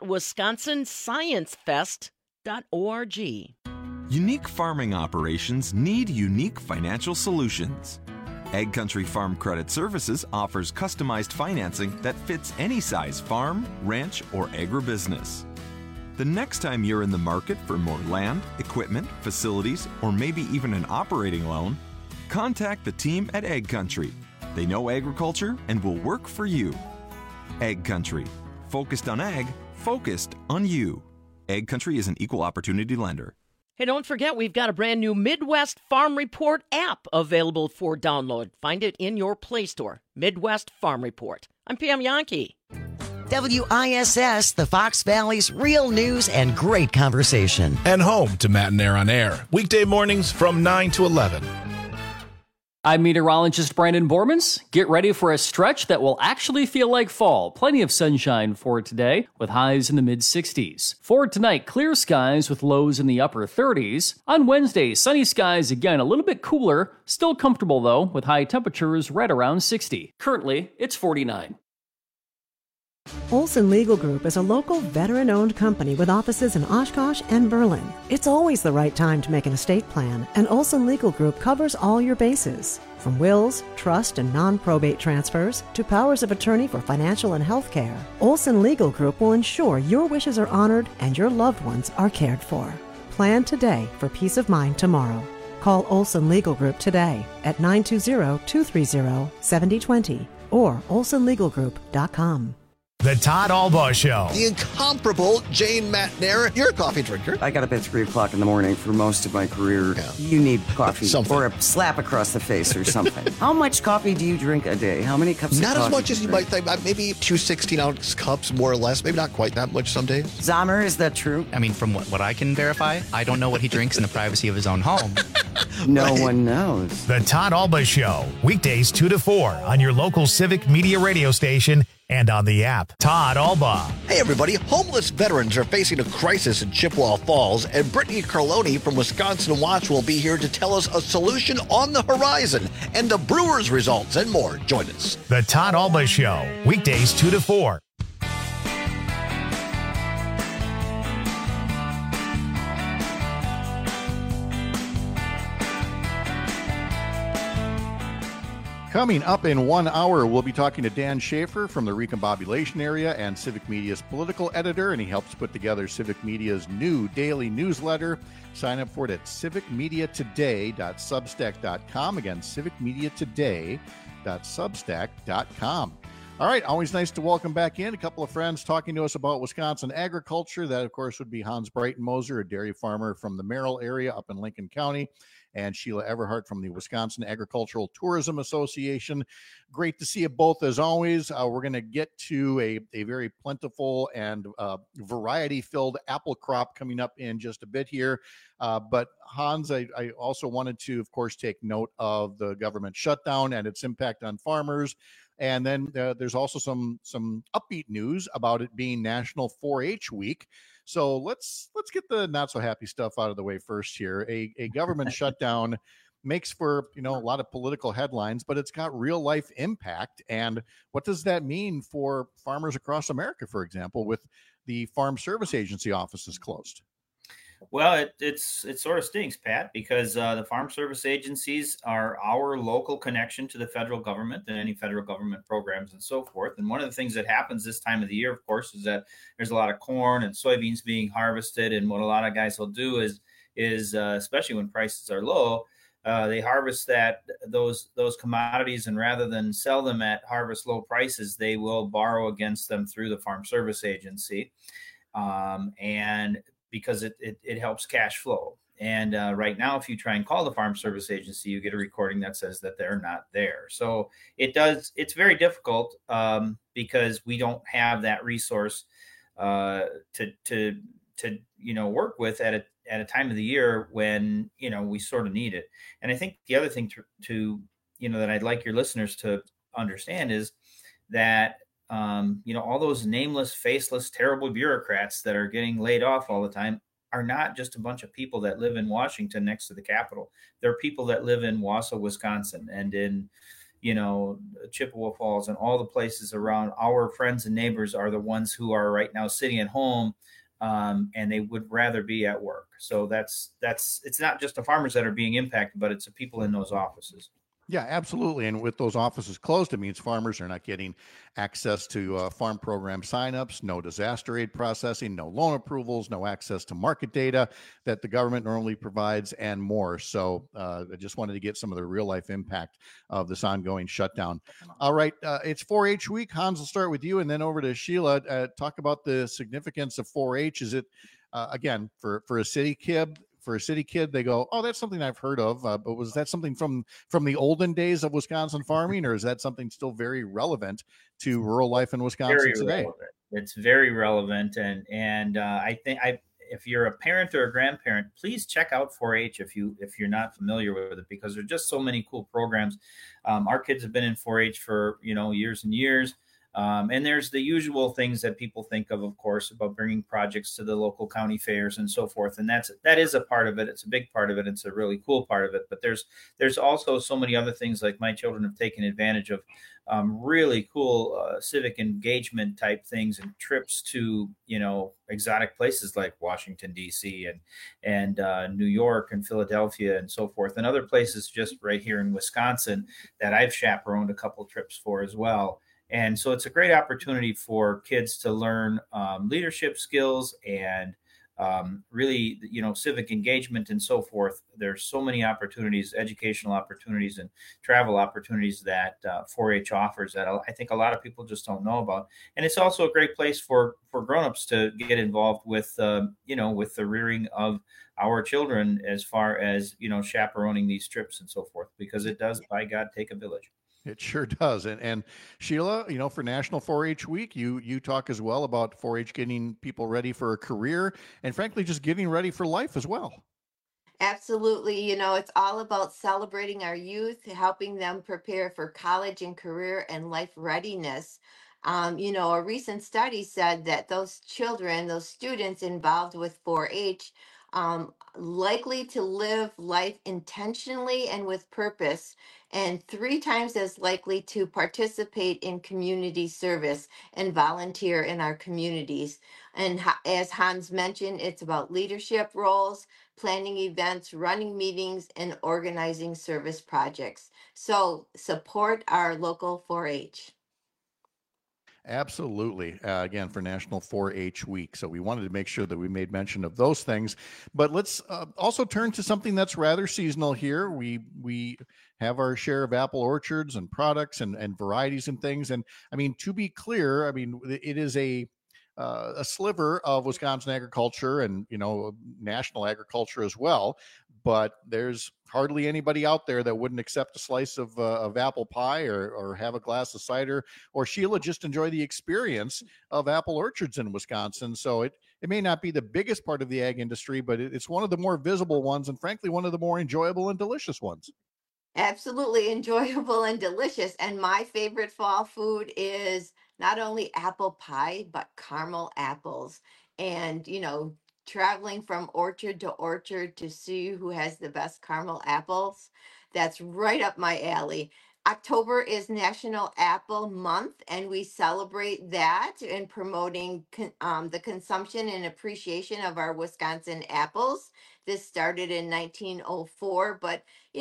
wisconsinsciencefest.org. Unique farming operations need unique financial solutions. AgCountry Farm Credit Services offers customized financing that fits any size farm, ranch, or agribusiness. The next time you're in the market for more land, equipment, facilities, or maybe even an operating loan, contact the team at AgCountry. They know agriculture and will work for you. AgCountry, focused on ag, focused on you. AgCountry is an equal opportunity lender. Hey, don't forget, we've got a brand new Midwest Farm Report app available for download. Find it in your Play Store. Midwest Farm Report. I'm Pam Yankee. WISS, the Fox Valley's real news and great conversation. And home to Matt and Air on Air. Weekday mornings from 9 to 11. I'm meteorologist Brandon Bormans. Get ready for a stretch that will actually feel like fall. Plenty of sunshine for today, with highs in the mid-60s. For tonight, clear skies with lows in the upper 30s. On Wednesday, sunny skies again, a little bit cooler. Still comfortable, though, with high temperatures right around 60. Currently, it's 49. Olson Legal Group is a local veteran-owned company with offices in Oshkosh and Berlin. It's always the right time to make an estate plan, and Olson Legal Group covers all your bases. From wills, trust, and non-probate transfers to powers of attorney for financial and health care, Olson Legal Group will ensure your wishes are honored and your loved ones are cared for. Plan today for peace of mind tomorrow. Call Olson Legal Group today at 920-230-7020 or olsonlegalgroup.com. The Todd Albaugh Show. The incomparable Jane Matnair. You're a coffee drinker. I got up at 3 o'clock in the morning for most of my career. Yeah. You need coffee or a slap across the face or something. How much coffee do you drink a day? How many cups Not of coffee? Not as much as you might think. Maybe 2 16-ounce cups, more or less. Maybe not quite that much some days. Zahmer, is that true? I mean, from what I can verify, I don't know what he drinks in the privacy of his own home. No one knows. The Todd Albaugh Show. Weekdays 2 to 4 on your local Civic Media radio station and on the app. Todd Albaugh. Hey, everybody. Homeless veterans are facing a crisis in Chippewa Falls, and Brittany Carloni from Wisconsin Watch will be here to tell us a solution on the horizon and the Brewers results and more. Join us. The Todd Albaugh Show. Weekdays 2 to 4. Coming up in 1 hour, we'll be talking to Dan Schaefer from the Recombobulation area and Civic Media's political editor, and he helps put together Civic Media's new daily newsletter. Sign up for it at civicmediatoday.substack.com. Again, civicmediatoday.substack.com. All right, always nice to welcome back in a couple of friends talking to us about Wisconsin agriculture. That, of course, would be Hans Breitenmoser, a dairy farmer from the Merrill area up in Lincoln County, and Sheila Everhart from the Wisconsin Agricultural Tourism Association. Great to see you both as always. We're going to get to a very plentiful and variety-filled apple crop coming up in just a bit here. But Hans, I also wanted to, of course, take note of the government shutdown and its impact on farmers. And then there's also some upbeat news about it being National 4-H Week. So let's get the not so happy stuff out of the way first here. A government shutdown makes for, a lot of political headlines, but it's got real life impact. And what does that mean for farmers across America, for example, with the Farm Service Agency offices closed? Well, it sort of stinks, Pat, because the Farm Service agencies are our local connection to the federal government and any federal government programs and so forth. And one of the things that happens this time of the year, of course, is that there's a lot of corn and soybeans being harvested. And what a lot of guys will do is especially when prices are low, they harvest those commodities, and rather than sell them at harvest low prices, they will borrow against them through the Farm Service Agency. And because it helps cash flow. And right now, if you try and call the Farm Service Agency, you get a recording that says that they're not there. So it's very difficult because we don't have that resource to work with at a time of the year when, we sort of need it. And I think the other thing to that I'd like your listeners to understand is that all those nameless, faceless, terrible bureaucrats that are getting laid off all the time are not just a bunch of people that live in Washington next to the Capitol. They're people that live in Wausau, Wisconsin, and in, Chippewa Falls and all the places around. Our friends and neighbors are the ones who are right now sitting at home, and they would rather be at work. So it's not just the farmers that are being impacted, but it's the people in those offices. Yeah, absolutely. And with those offices closed, it means farmers are not getting access to farm program signups, no disaster aid processing, no loan approvals, no access to market data that the government normally provides, and more. So I just wanted to get some of the real life impact of this ongoing shutdown. All right. It's 4-H week. Hans, will start with you and then over to Sheila. Talk about the significance of 4-H. Is it, again, for a city kid? For a city kid, they go, oh, that's something I've heard of. But was that something from the olden days of Wisconsin farming, or is that something still very relevant to rural life in Wisconsin today? Relevant. It's very relevant, and I think if you're a parent or a grandparent, please check out 4-H if you're not familiar with it, because there's just so many cool programs. Our kids have been in 4-H for years and years. And there's the usual things that people think of course, about bringing projects to the local county fairs and so forth. And that is a part of it. It's a big part of it. It's a really cool part of it. But there's also so many other things, like my children have taken advantage of really cool civic engagement type things and trips to, exotic places like Washington, D.C. and New York and Philadelphia and so forth, and other places just right here in Wisconsin that I've chaperoned a couple trips for as well. And so it's a great opportunity for kids to learn leadership skills and really, civic engagement and so forth. There's so many opportunities, educational opportunities and travel opportunities that 4-H offers that I think a lot of people just don't know about. And it's also a great place for grownups to get involved with, with the rearing of our children, as far as, chaperoning these trips and so forth, because it does, by God, take a village. It sure does. And Sheila, for National 4-H Week, you talk as well about 4-H getting people ready for a career and frankly, just getting ready for life as well. Absolutely. It's all about celebrating our youth, helping them prepare for college and career and life readiness. A recent study said that those children, those students involved with 4-H, likely to live life intentionally and with purpose, and 3 times as likely to participate in community service and volunteer in our communities. And as Hans mentioned, it's about leadership roles, planning events, running meetings, and organizing service projects. So support our local 4-H. Absolutely. Again, for National 4-H Week. So we wanted to make sure that we made mention of those things. But let's also turn to something that's rather seasonal here. We have our share of apple orchards and products and varieties and things. And I mean, to be clear, it is a sliver of Wisconsin agriculture and, national agriculture as well. But there's hardly anybody out there that wouldn't accept a slice of apple pie or have a glass of cider, or Sheila, just enjoy the experience of apple orchards in Wisconsin. So it may not be the biggest part of the ag industry, but it's one of the more visible ones, and frankly, one of the more enjoyable and delicious ones. Absolutely enjoyable and delicious. And my favorite fall food is not only apple pie, but caramel apples. And, traveling from orchard to orchard to see who has the best caramel apples, that's right up my alley. October is National Apple Month, and we celebrate that in promoting the consumption and appreciation of our Wisconsin apples. This started in 1904, but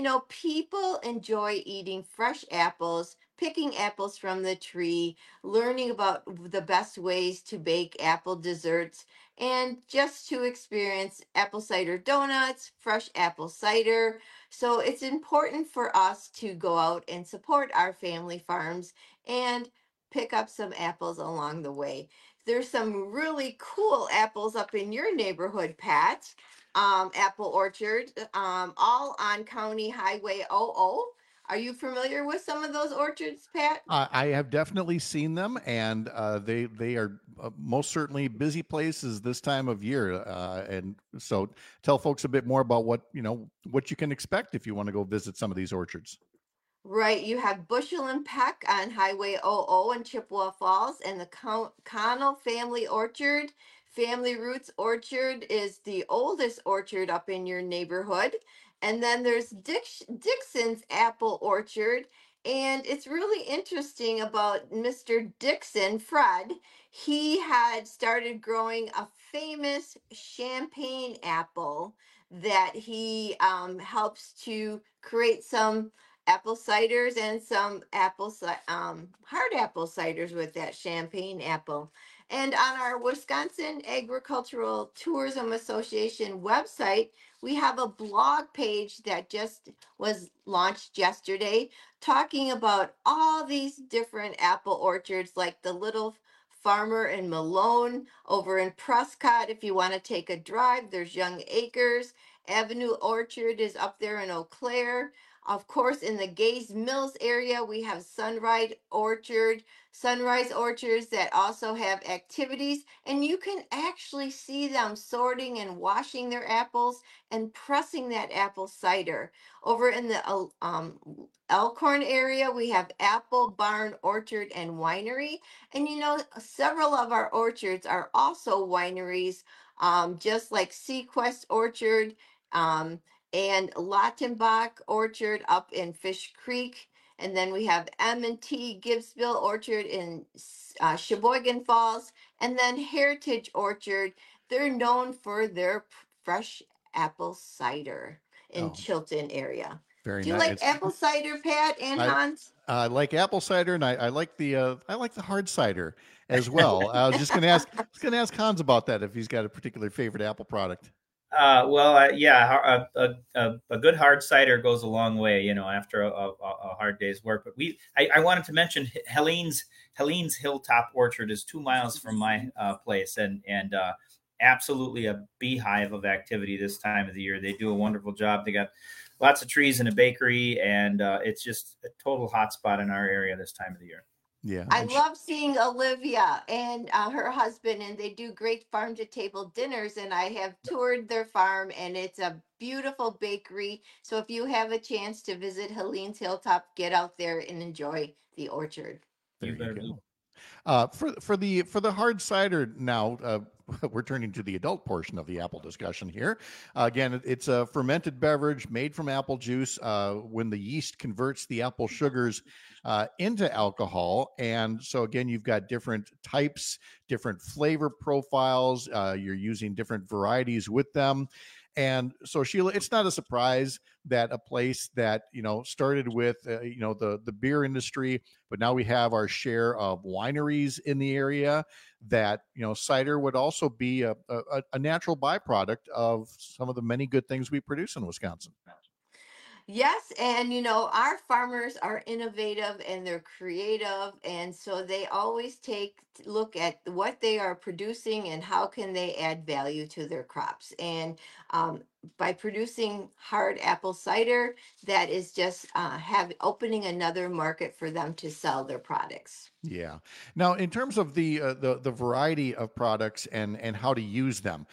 people enjoy eating fresh apples, picking apples from the tree, learning about the best ways to bake apple desserts, and just to experience apple cider donuts, fresh apple cider. So it's important for us to go out and support our family farms and pick up some apples along the way. There's some really cool apples up in your neighborhood, Pat. Apple orchard, all on County Highway 00. Are you familiar with some of those orchards, Pat? I have definitely seen them, and they are most certainly busy places this time of year. And so, tell folks a bit more about what you can expect if you want to go visit some of these orchards. Right, you have Bushel and Peck on Highway 00 in Chippewa Falls, and the Connell Family Orchard. Family Roots Orchard is the oldest orchard up in your neighborhood. And then there's Dixon's Apple Orchard. And it's really interesting about Mr. Dixon, Fred. He had started growing a famous champagne apple that he helps to create some apple ciders and some hard apple ciders with that champagne apple. And on our Wisconsin Agricultural Tourism Association website, we have a blog page that just was launched yesterday talking about all these different apple orchards, like the Little Farmer in Malone over in Prescott. If you want to take a drive, there's Young Acres. Avenue Orchard is up there in Eau Claire. Of course, in the Gaze Mills area, we have Sunrise Orchards that also have activities, and you can actually see them sorting and washing their apples and pressing that apple cider. Over in the Elkhorn area, we have Apple Barn Orchard and Winery, and several of our orchards are also wineries, just like Sequest Orchard, and Lautenbach Orchard up in Fish Creek. And then we have M&T Gibbsville Orchard in Sheboygan Falls. And then Heritage Orchard, they're known for their fresh apple cider in Chilton area. Very Do you nice. like apple cider, Pat and Hans? I like apple cider, and I like the hard cider as well. I was just going to ask Hans about that if he's got a particular favorite apple product. Yeah, a good hard cider goes a long way, after a hard day's work. But I wanted to mention Helene's Hilltop Orchard is 2 miles from my place, and absolutely a beehive of activity this time of the year. They do a wonderful job. They got lots of trees and a bakery, and it's just a total hotspot in our area this time of the year. Yeah, I love seeing Olivia and her husband, and they do great farm to table dinners. And I have toured their farm, and it's a beautiful bakery. So if you have a chance to visit Helene's Hilltop, get out there and enjoy the orchard. There you go. For the hard cider now, we're turning to the adult portion of the apple discussion here. Again, it's a fermented beverage made from apple juice when the yeast converts the apple sugars into alcohol. And so again, you've got different types, different flavor profiles. You're using different varieties with them. And so, Sheila, it's not a surprise that a place that, started with, the beer industry, but now we have our share of wineries in the area, that, cider would also be a natural byproduct of some of the many good things we produce in Wisconsin. Yes, and our farmers are innovative and they're creative, and so they always look at what they are producing and how can they add value to their crops. And by producing hard apple cider, that is just opening another market for them to sell their products. Yeah. Now, in terms of the variety of products and how to use them,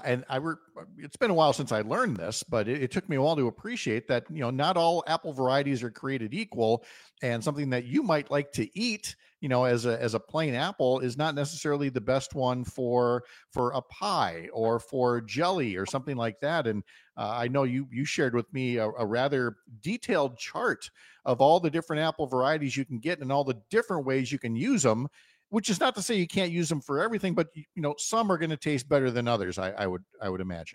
it's been a while since I learned this, but it took me a while to appreciate that not all apple varieties are created equal, and something that you might like to eat, as a plain apple is not necessarily the best one for a pie or for jelly or something like that. And I know you shared with me a rather detailed chart of all the different apple varieties you can get and all the different ways you can use them, which is not to say you can't use them for everything, but some are going to taste better than others. I would imagine.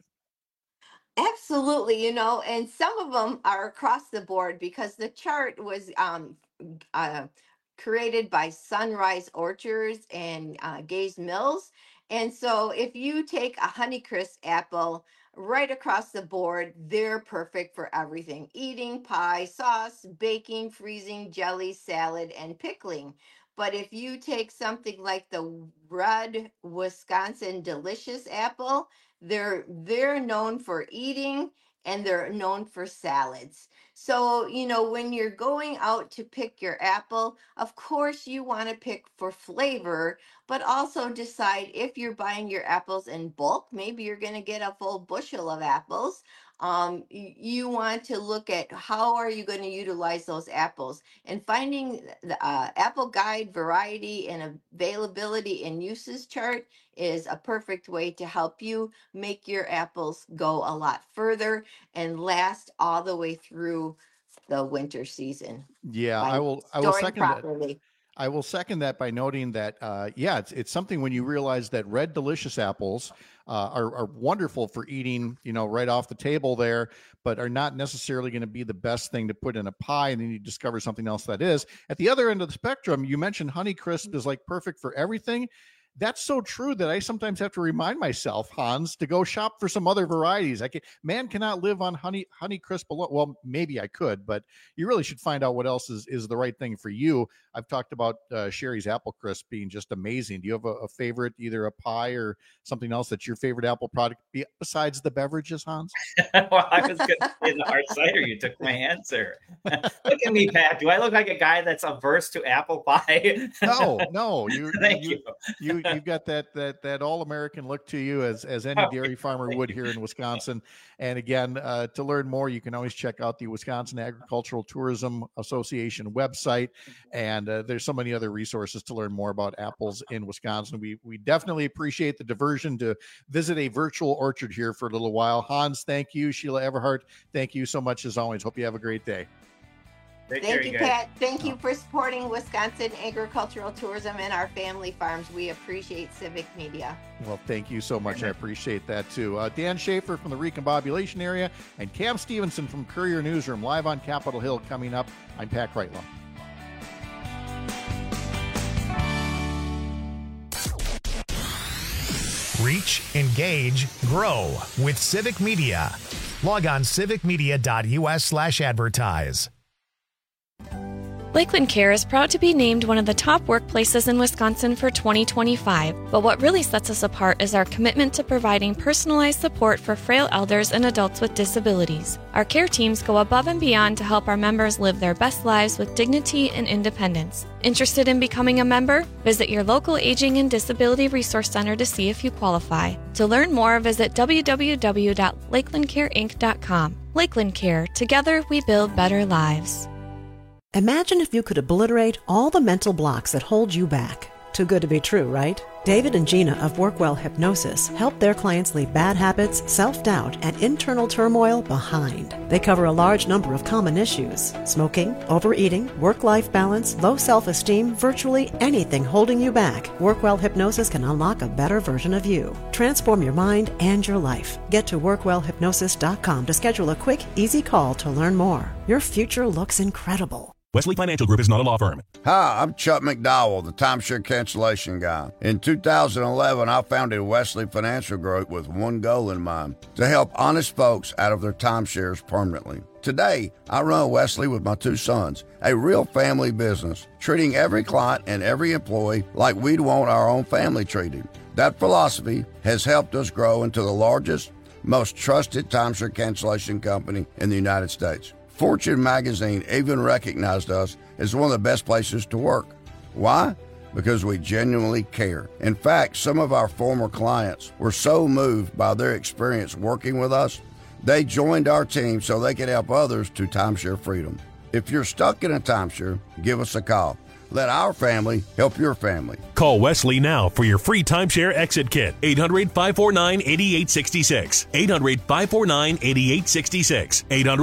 Absolutely, and some of them are across the board because the chart was created by Sunrise Orchards and Gaze Mills. And so if you take a Honeycrisp apple right across the board, they're perfect for everything: eating, pie, sauce, baking, freezing, jelly, salad, and pickling. But if you take something like the Red Wisconsin Delicious apple, they're known for eating and they're known for salads. So, when you're going out to pick your apple, of course you want to pick for flavor, but also decide if you're buying your apples in bulk. Maybe you're going to get a full bushel of apples. You want to look at how are you going to utilize those apples, and finding the apple guide variety and availability and uses chart is a perfect way to help you make your apples go a lot further and last all the way through the winter season. Yeah, I will second that. I will second that by noting that, it's something when you realize that Red Delicious apples are wonderful for eating, right off the table there, but are not necessarily going to be the best thing to put in a pie. And then you discover something else that is. At the other end of the spectrum, you mentioned Honeycrisp is like perfect for everything. That's so true that I sometimes have to remind myself, Hans, to go shop for some other varieties. Man cannot live on Honeycrisp alone. Well, maybe I could, but you really should find out what else is the right thing for you. I've talked about Sherry's Apple Crisp being just amazing. Do you have a favorite, either a pie or something else that's your favorite apple product besides the beverages, Hans? Well, I was going to say the hard cider. You took my answer. Look at me, Pat. Do I look like a guy that's averse to apple pie? No. Thank you. You've got that all-American look to you, as any dairy farmer would here in Wisconsin. And again, to learn more, you can always check out the Wisconsin Agricultural Tourism Association website. And there's so many other resources to learn more about apples in Wisconsin. We definitely appreciate the diversion to visit a virtual orchard here for a little while. Hans, thank you. Sheila Everhart, thank you so much as always. Hope you have a great day. Thank you, Pat. Thank you for supporting Wisconsin agricultural tourism and our family farms. We appreciate Civic Media. Well, thank you so much. I appreciate that, too. Dan Schaefer from the Recombobulation area and Cam Stevenson from Courier Newsroom live on Capitol Hill coming up. I'm Pat Kreitlow. Reach, engage, grow with Civic Media. Log on civicmedia.us/advertise. Lakeland Care is proud to be named one of the top workplaces in Wisconsin for 2025, but what really sets us apart is our commitment to providing personalized support for frail elders and adults with disabilities. Our care teams go above and beyond to help our members live their best lives with dignity and independence. Interested in becoming a member? Visit your local Aging and Disability Resource Center to see if you qualify. To learn more, visit www.lakelandcareinc.com. Lakeland Care. Together, we build better lives. Imagine if you could obliterate all the mental blocks that hold you back. Too good to be true, right? David and Gina of Workwell Hypnosis help their clients leave bad habits, self-doubt, and internal turmoil behind. They cover a large number of common issues: smoking, overeating, work-life balance, low self-esteem, virtually anything holding you back. Workwell Hypnosis can unlock a better version of you. Transform your mind and your life. Get to workwellhypnosis.com to schedule a quick, easy call to learn more. Your future looks incredible. Wesley Financial Group is not a law firm. Hi, I'm Chuck McDowell, the timeshare cancellation guy. In 2011, I founded Wesley Financial Group with one goal in mind: to help honest folks out of their timeshares permanently. Today, I run Wesley with my two sons, a real family business, treating every client and every employee like we'd want our own family treated. That philosophy has helped us grow into the largest, most trusted timeshare cancellation company in the United States. Fortune magazine even recognized us as one of the best places to work. Why? Because we genuinely care. In fact, some of our former clients were so moved by their experience working with us, they joined our team so they could help others to timeshare freedom. If you're stuck in a timeshare, give us a call. Let our family help your family. Call Wesley now for your free timeshare exit kit. 800-549-8866. 800-549-8866.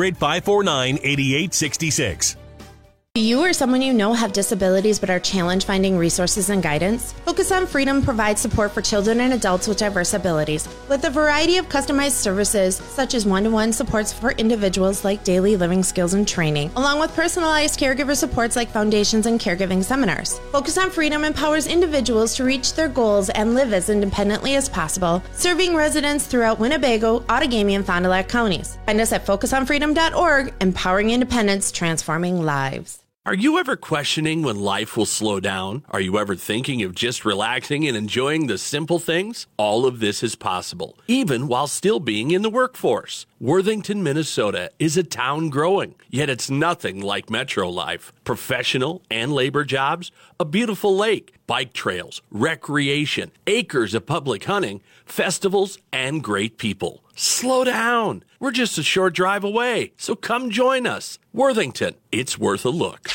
800-549-8866. Do you or someone you know have disabilities but are challenged finding resources and guidance? Focus on Freedom provides support for children and adults with diverse abilities, with a variety of customized services such as one-to-one supports for individuals like daily living skills and training, along with personalized caregiver supports like foundations and caregiving seminars. Focus on Freedom empowers individuals to reach their goals and live as independently as possible, serving residents throughout Winnebago, Outagamie, and Fond du Lac counties. Find us at focusonfreedom.org, empowering independence, transforming lives. Are you ever questioning when life will slow down? Are you ever thinking of just relaxing and enjoying the simple things? All of this is possible, even while still being in the workforce. Worthington, Minnesota is a town growing, yet it's nothing like metro life. Professional and labor jobs, a beautiful lake, bike trails, recreation, acres of public hunting, festivals, and great people. Slow down. We're just a short drive away, so come join us. Worthington, it's worth a look.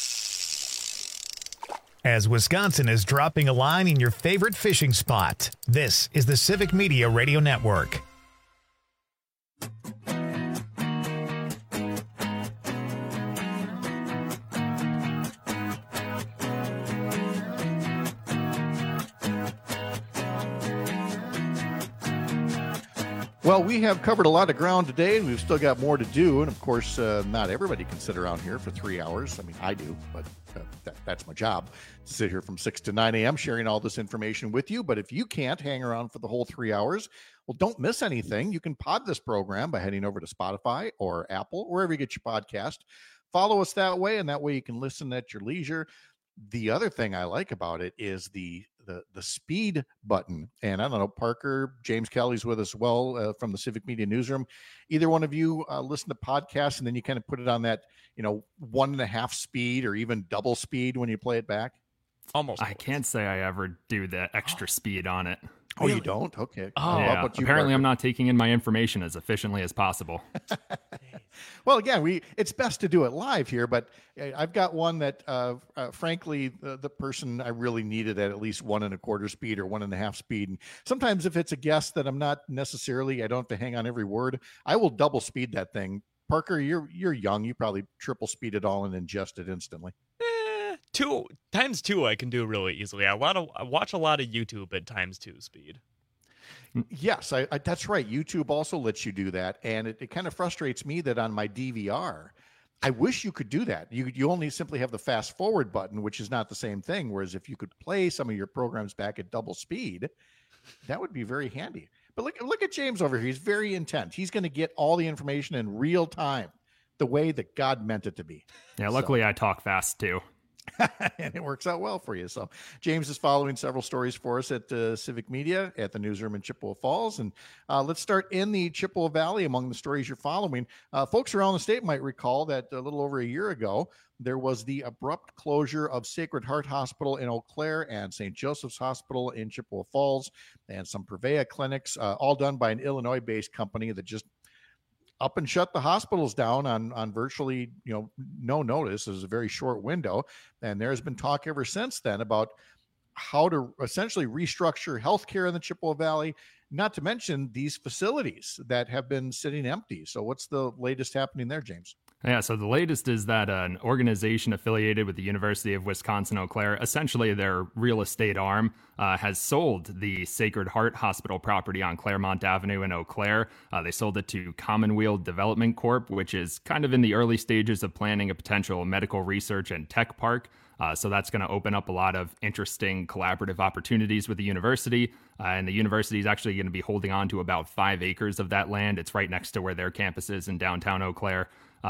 As Wisconsin is dropping a line in your favorite fishing spot, this is the Civic Media Radio Network. Well, we have covered a lot of ground today, and we've still got more to do. And, of course, not everybody can sit around here for 3 hours. I mean, I do, but that's my job, to sit here from 6 to 9 a.m. sharing all this information with you. But if you can't hang around for the whole 3 hours, well, don't miss anything. You can pod this program by heading over to Spotify or Apple, wherever you get your podcast. Follow us that way, and that way you can listen at your leisure. The other thing I like about it is the speed button. And I don't know, Parker, James Kelly's with us well from the Civic Media Newsroom. Either one of you listen to podcasts and then you kind of put it on that, 1.5 speed or even double speed when you play it back? Almost. I can't say I ever do the extra speed on it. Oh, really? You don't? Okay. Oh, yeah. Apparently I'm not taking in my information as efficiently as possible. Well, again, it's best to do it live here, but I've got one that, frankly, the person I really needed at least 1.25 speed or 1.5 speed. And sometimes if it's a guest that I'm not necessarily, I don't have to hang on every word, I will double speed that thing Parker, you're young. You probably triple speed it all and ingest it instantly. 2 times 2 I can do really easily. I watch a lot of YouTube at times 2 speed. Yes, I that's right. YouTube also lets you do that, and it kind of frustrates me that on my DVR, I wish you could do that. You only simply have the fast forward button, which is not the same thing. Whereas if you could play some of your programs back at double speed, that would be very handy. But look at James over here. He's very intent. He's going to get all the information in real time, the way that God meant it to be. Yeah, luckily I talk fast too. And it works out well for you. So James is following several stories for us at Civic Media at the newsroom in Chippewa Falls. And let's start in the Chippewa Valley among the stories you're following. Folks around the state might recall that a little over a year ago, there was the abrupt closure of Sacred Heart Hospital in Eau Claire and St. Joseph's Hospital in Chippewa Falls and some Prevea clinics, all done by an Illinois-based company that just up and shut the hospitals down on virtually, no notice. It was a very short window. And there's been talk ever since then about how to essentially restructure healthcare in the Chippewa Valley, not to mention these facilities that have been sitting empty. So what's the latest happening there, James? Yeah, so the latest is that an organization affiliated with the University of Wisconsin-Eau Claire, essentially their real estate arm, has sold the Sacred Heart Hospital property on Claremont Avenue in Eau Claire. They sold it to Commonweal Development Corp., which is kind of in the early stages of planning a potential medical research and tech park. So that's going to open up a lot of interesting collaborative opportunities with the university. And the university is actually going to be holding on to about 5 acres of that land. It's right next to where their campus is in downtown Eau Claire.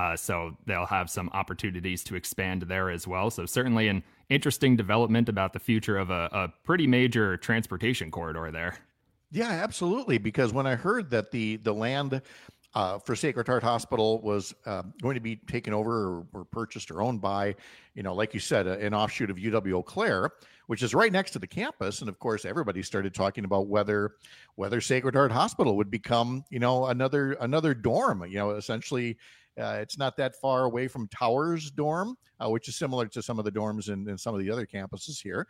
So they'll have some opportunities to expand there as well. So certainly an interesting development about the future of a pretty major transportation corridor there. Yeah, absolutely. Because when I heard that the land for Sacred Heart Hospital was going to be taken over or purchased or owned by, like you said, an offshoot of UW Eau Claire, which is right next to the campus. And of course, everybody started talking about whether Sacred Heart Hospital would become, another dorm, essentially. It's not that far away from Towers dorm, which is similar to some of the dorms in some of the other campuses here.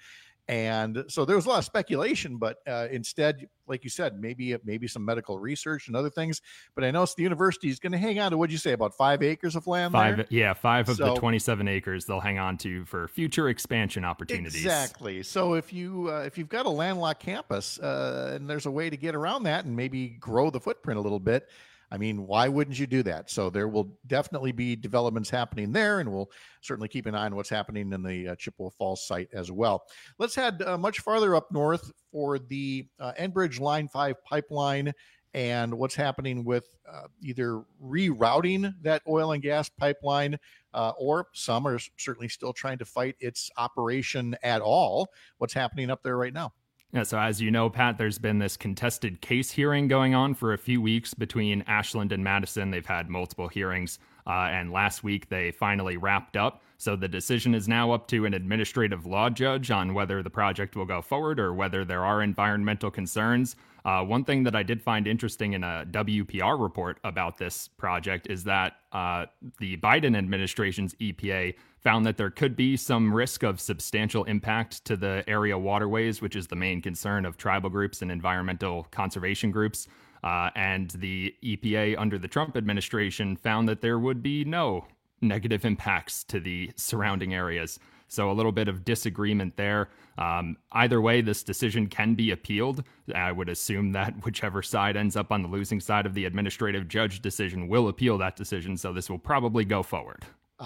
And so there was a lot of speculation, but instead, like you said, maybe some medical research and other things. But I noticed the university is going to hang on to, what'd you say, about 5 acres of land there? Yeah, 5 of the 27 acres they'll hang on to for future expansion opportunities. Exactly. So if you've got a landlocked campus and there's a way to get around that and maybe grow the footprint a little bit, I mean, why wouldn't you do that? So there will definitely be developments happening there, and we'll certainly keep an eye on what's happening in the Chippewa Falls site as well. Let's head much farther up north for the Enbridge Line 5 pipeline and what's happening with either rerouting that oil and gas pipeline or some are certainly still trying to fight its operation at all. What's happening up there right now? Yeah, so as you know, Pat, there's been this contested case hearing going on for a few weeks between Ashland and Madison. They've had multiple hearings, and last week they finally wrapped up. So the decision is now up to an administrative law judge on whether the project will go forward or whether there are environmental concerns. One thing that I did find interesting in a WPR report about this project is that the Biden administration's EPA found that there could be some risk of substantial impact to the area waterways, which is the main concern of tribal groups and environmental conservation groups. And the EPA under the Trump administration found that there would be no negative impacts to the surrounding areas. So a little bit of disagreement there. Either way, this decision can be appealed. I would assume that whichever side ends up on the losing side of the administrative judge decision will appeal that decision. So this will probably go forward.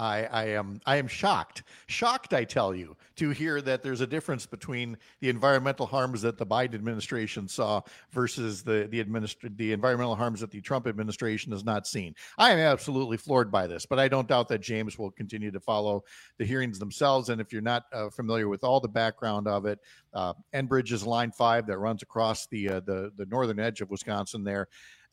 I am shocked, I tell you, to hear that there's a difference between the environmental harms that the Biden administration saw versus the environmental harms that the Trump administration has not seen. I am absolutely floored by this, but I don't doubt that James will continue to follow the hearings themselves. And if you're not familiar with all the background of it, Enbridge is Line 5 that runs across the northern edge of Wisconsin there.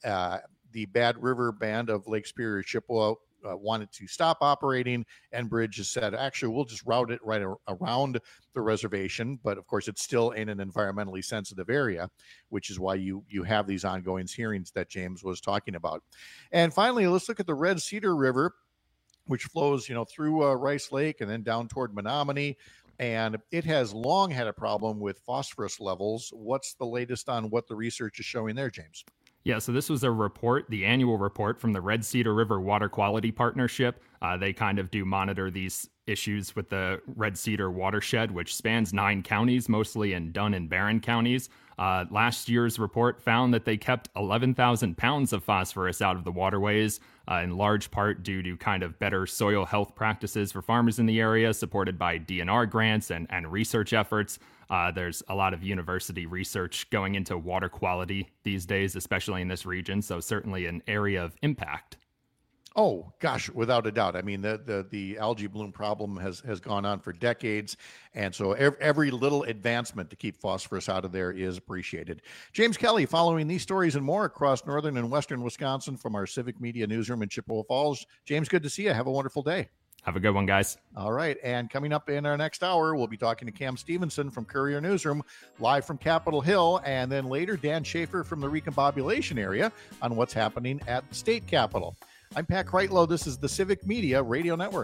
The Bad River Band of Lake Superior Chippewa wanted to stop operating. Enbridge has said, actually, we'll just route it right around the reservation. But of course, it's still in an environmentally sensitive area, which is why you have these ongoing hearings that James was talking about. And finally, let's look at the Red Cedar River, which flows, through Rice Lake and then down toward Menominee. And it has long had a problem with phosphorus levels. What's the latest on what the research is showing there, James? Yeah, so this was a report, the annual report from the Red Cedar River Water Quality Partnership. They kind of do monitor these issues with the Red Cedar watershed, which spans 9 counties, mostly in Dunn and Barron counties. Last year's report found that they kept 11,000 pounds of phosphorus out of the waterways, in large part due to kind of better soil health practices for farmers in the area, supported by DNR grants and research efforts. There's a lot of university research going into water quality these days, especially in this region, so certainly an area of impact. Oh, gosh, without a doubt. I mean, the algae bloom problem has gone on for decades, and so every little advancement to keep phosphorus out of there is appreciated. James Kelly, following these stories and more across northern and western Wisconsin from our Civic Media newsroom in Chippewa Falls. James, good to see you. Have a wonderful day. Have a good one, guys. All right, and coming up in our next hour, we'll be talking to Cam Stevenson from Courier Newsroom, live from Capitol Hill, and then later Dan Schaefer from the Recombobulation area on what's happening at the state capitol. I'm Pat Kreitlow. This is the Civic Media Radio Network.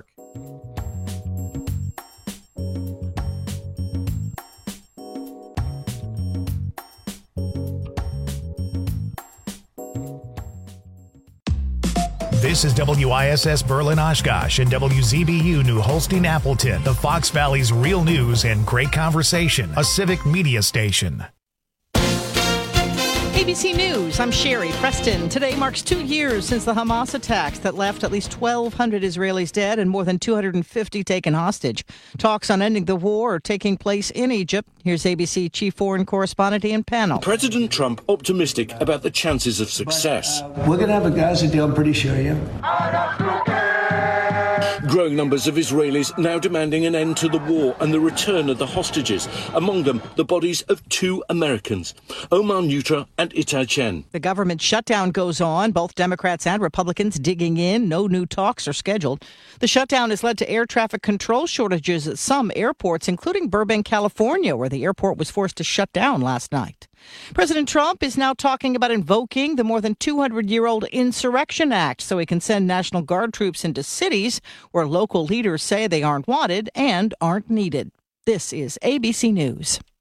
This is WISS Berlin Oshkosh and WZBU New Holstein Appleton, the Fox Valley's real news and great conversation, a civic media station. ABC News, I'm Sherry Preston. Today marks 2 years since the Hamas attacks that left at least 1,200 Israelis dead and more than 250 taken hostage. Talks on ending the war are taking place in Egypt. Here's ABC Chief Foreign Correspondent Ian Pannell. President Trump optimistic about the chances of success. We're going to have a Gaza deal, I'm pretty sure, yeah. Growing numbers of Israelis now demanding an end to the war and the return of the hostages, among them the bodies of 2 Americans, Omar Nutra and Itai Chen. The government shutdown goes on, both Democrats and Republicans digging in. No new talks are scheduled. The shutdown has led to air traffic control shortages at some airports, including Burbank, California, where the airport was forced to shut down last night. President Trump is now talking about invoking the more than 200-year-old Insurrection Act so he can send National Guard troops into cities where local leaders say they aren't wanted and aren't needed. This is ABC News.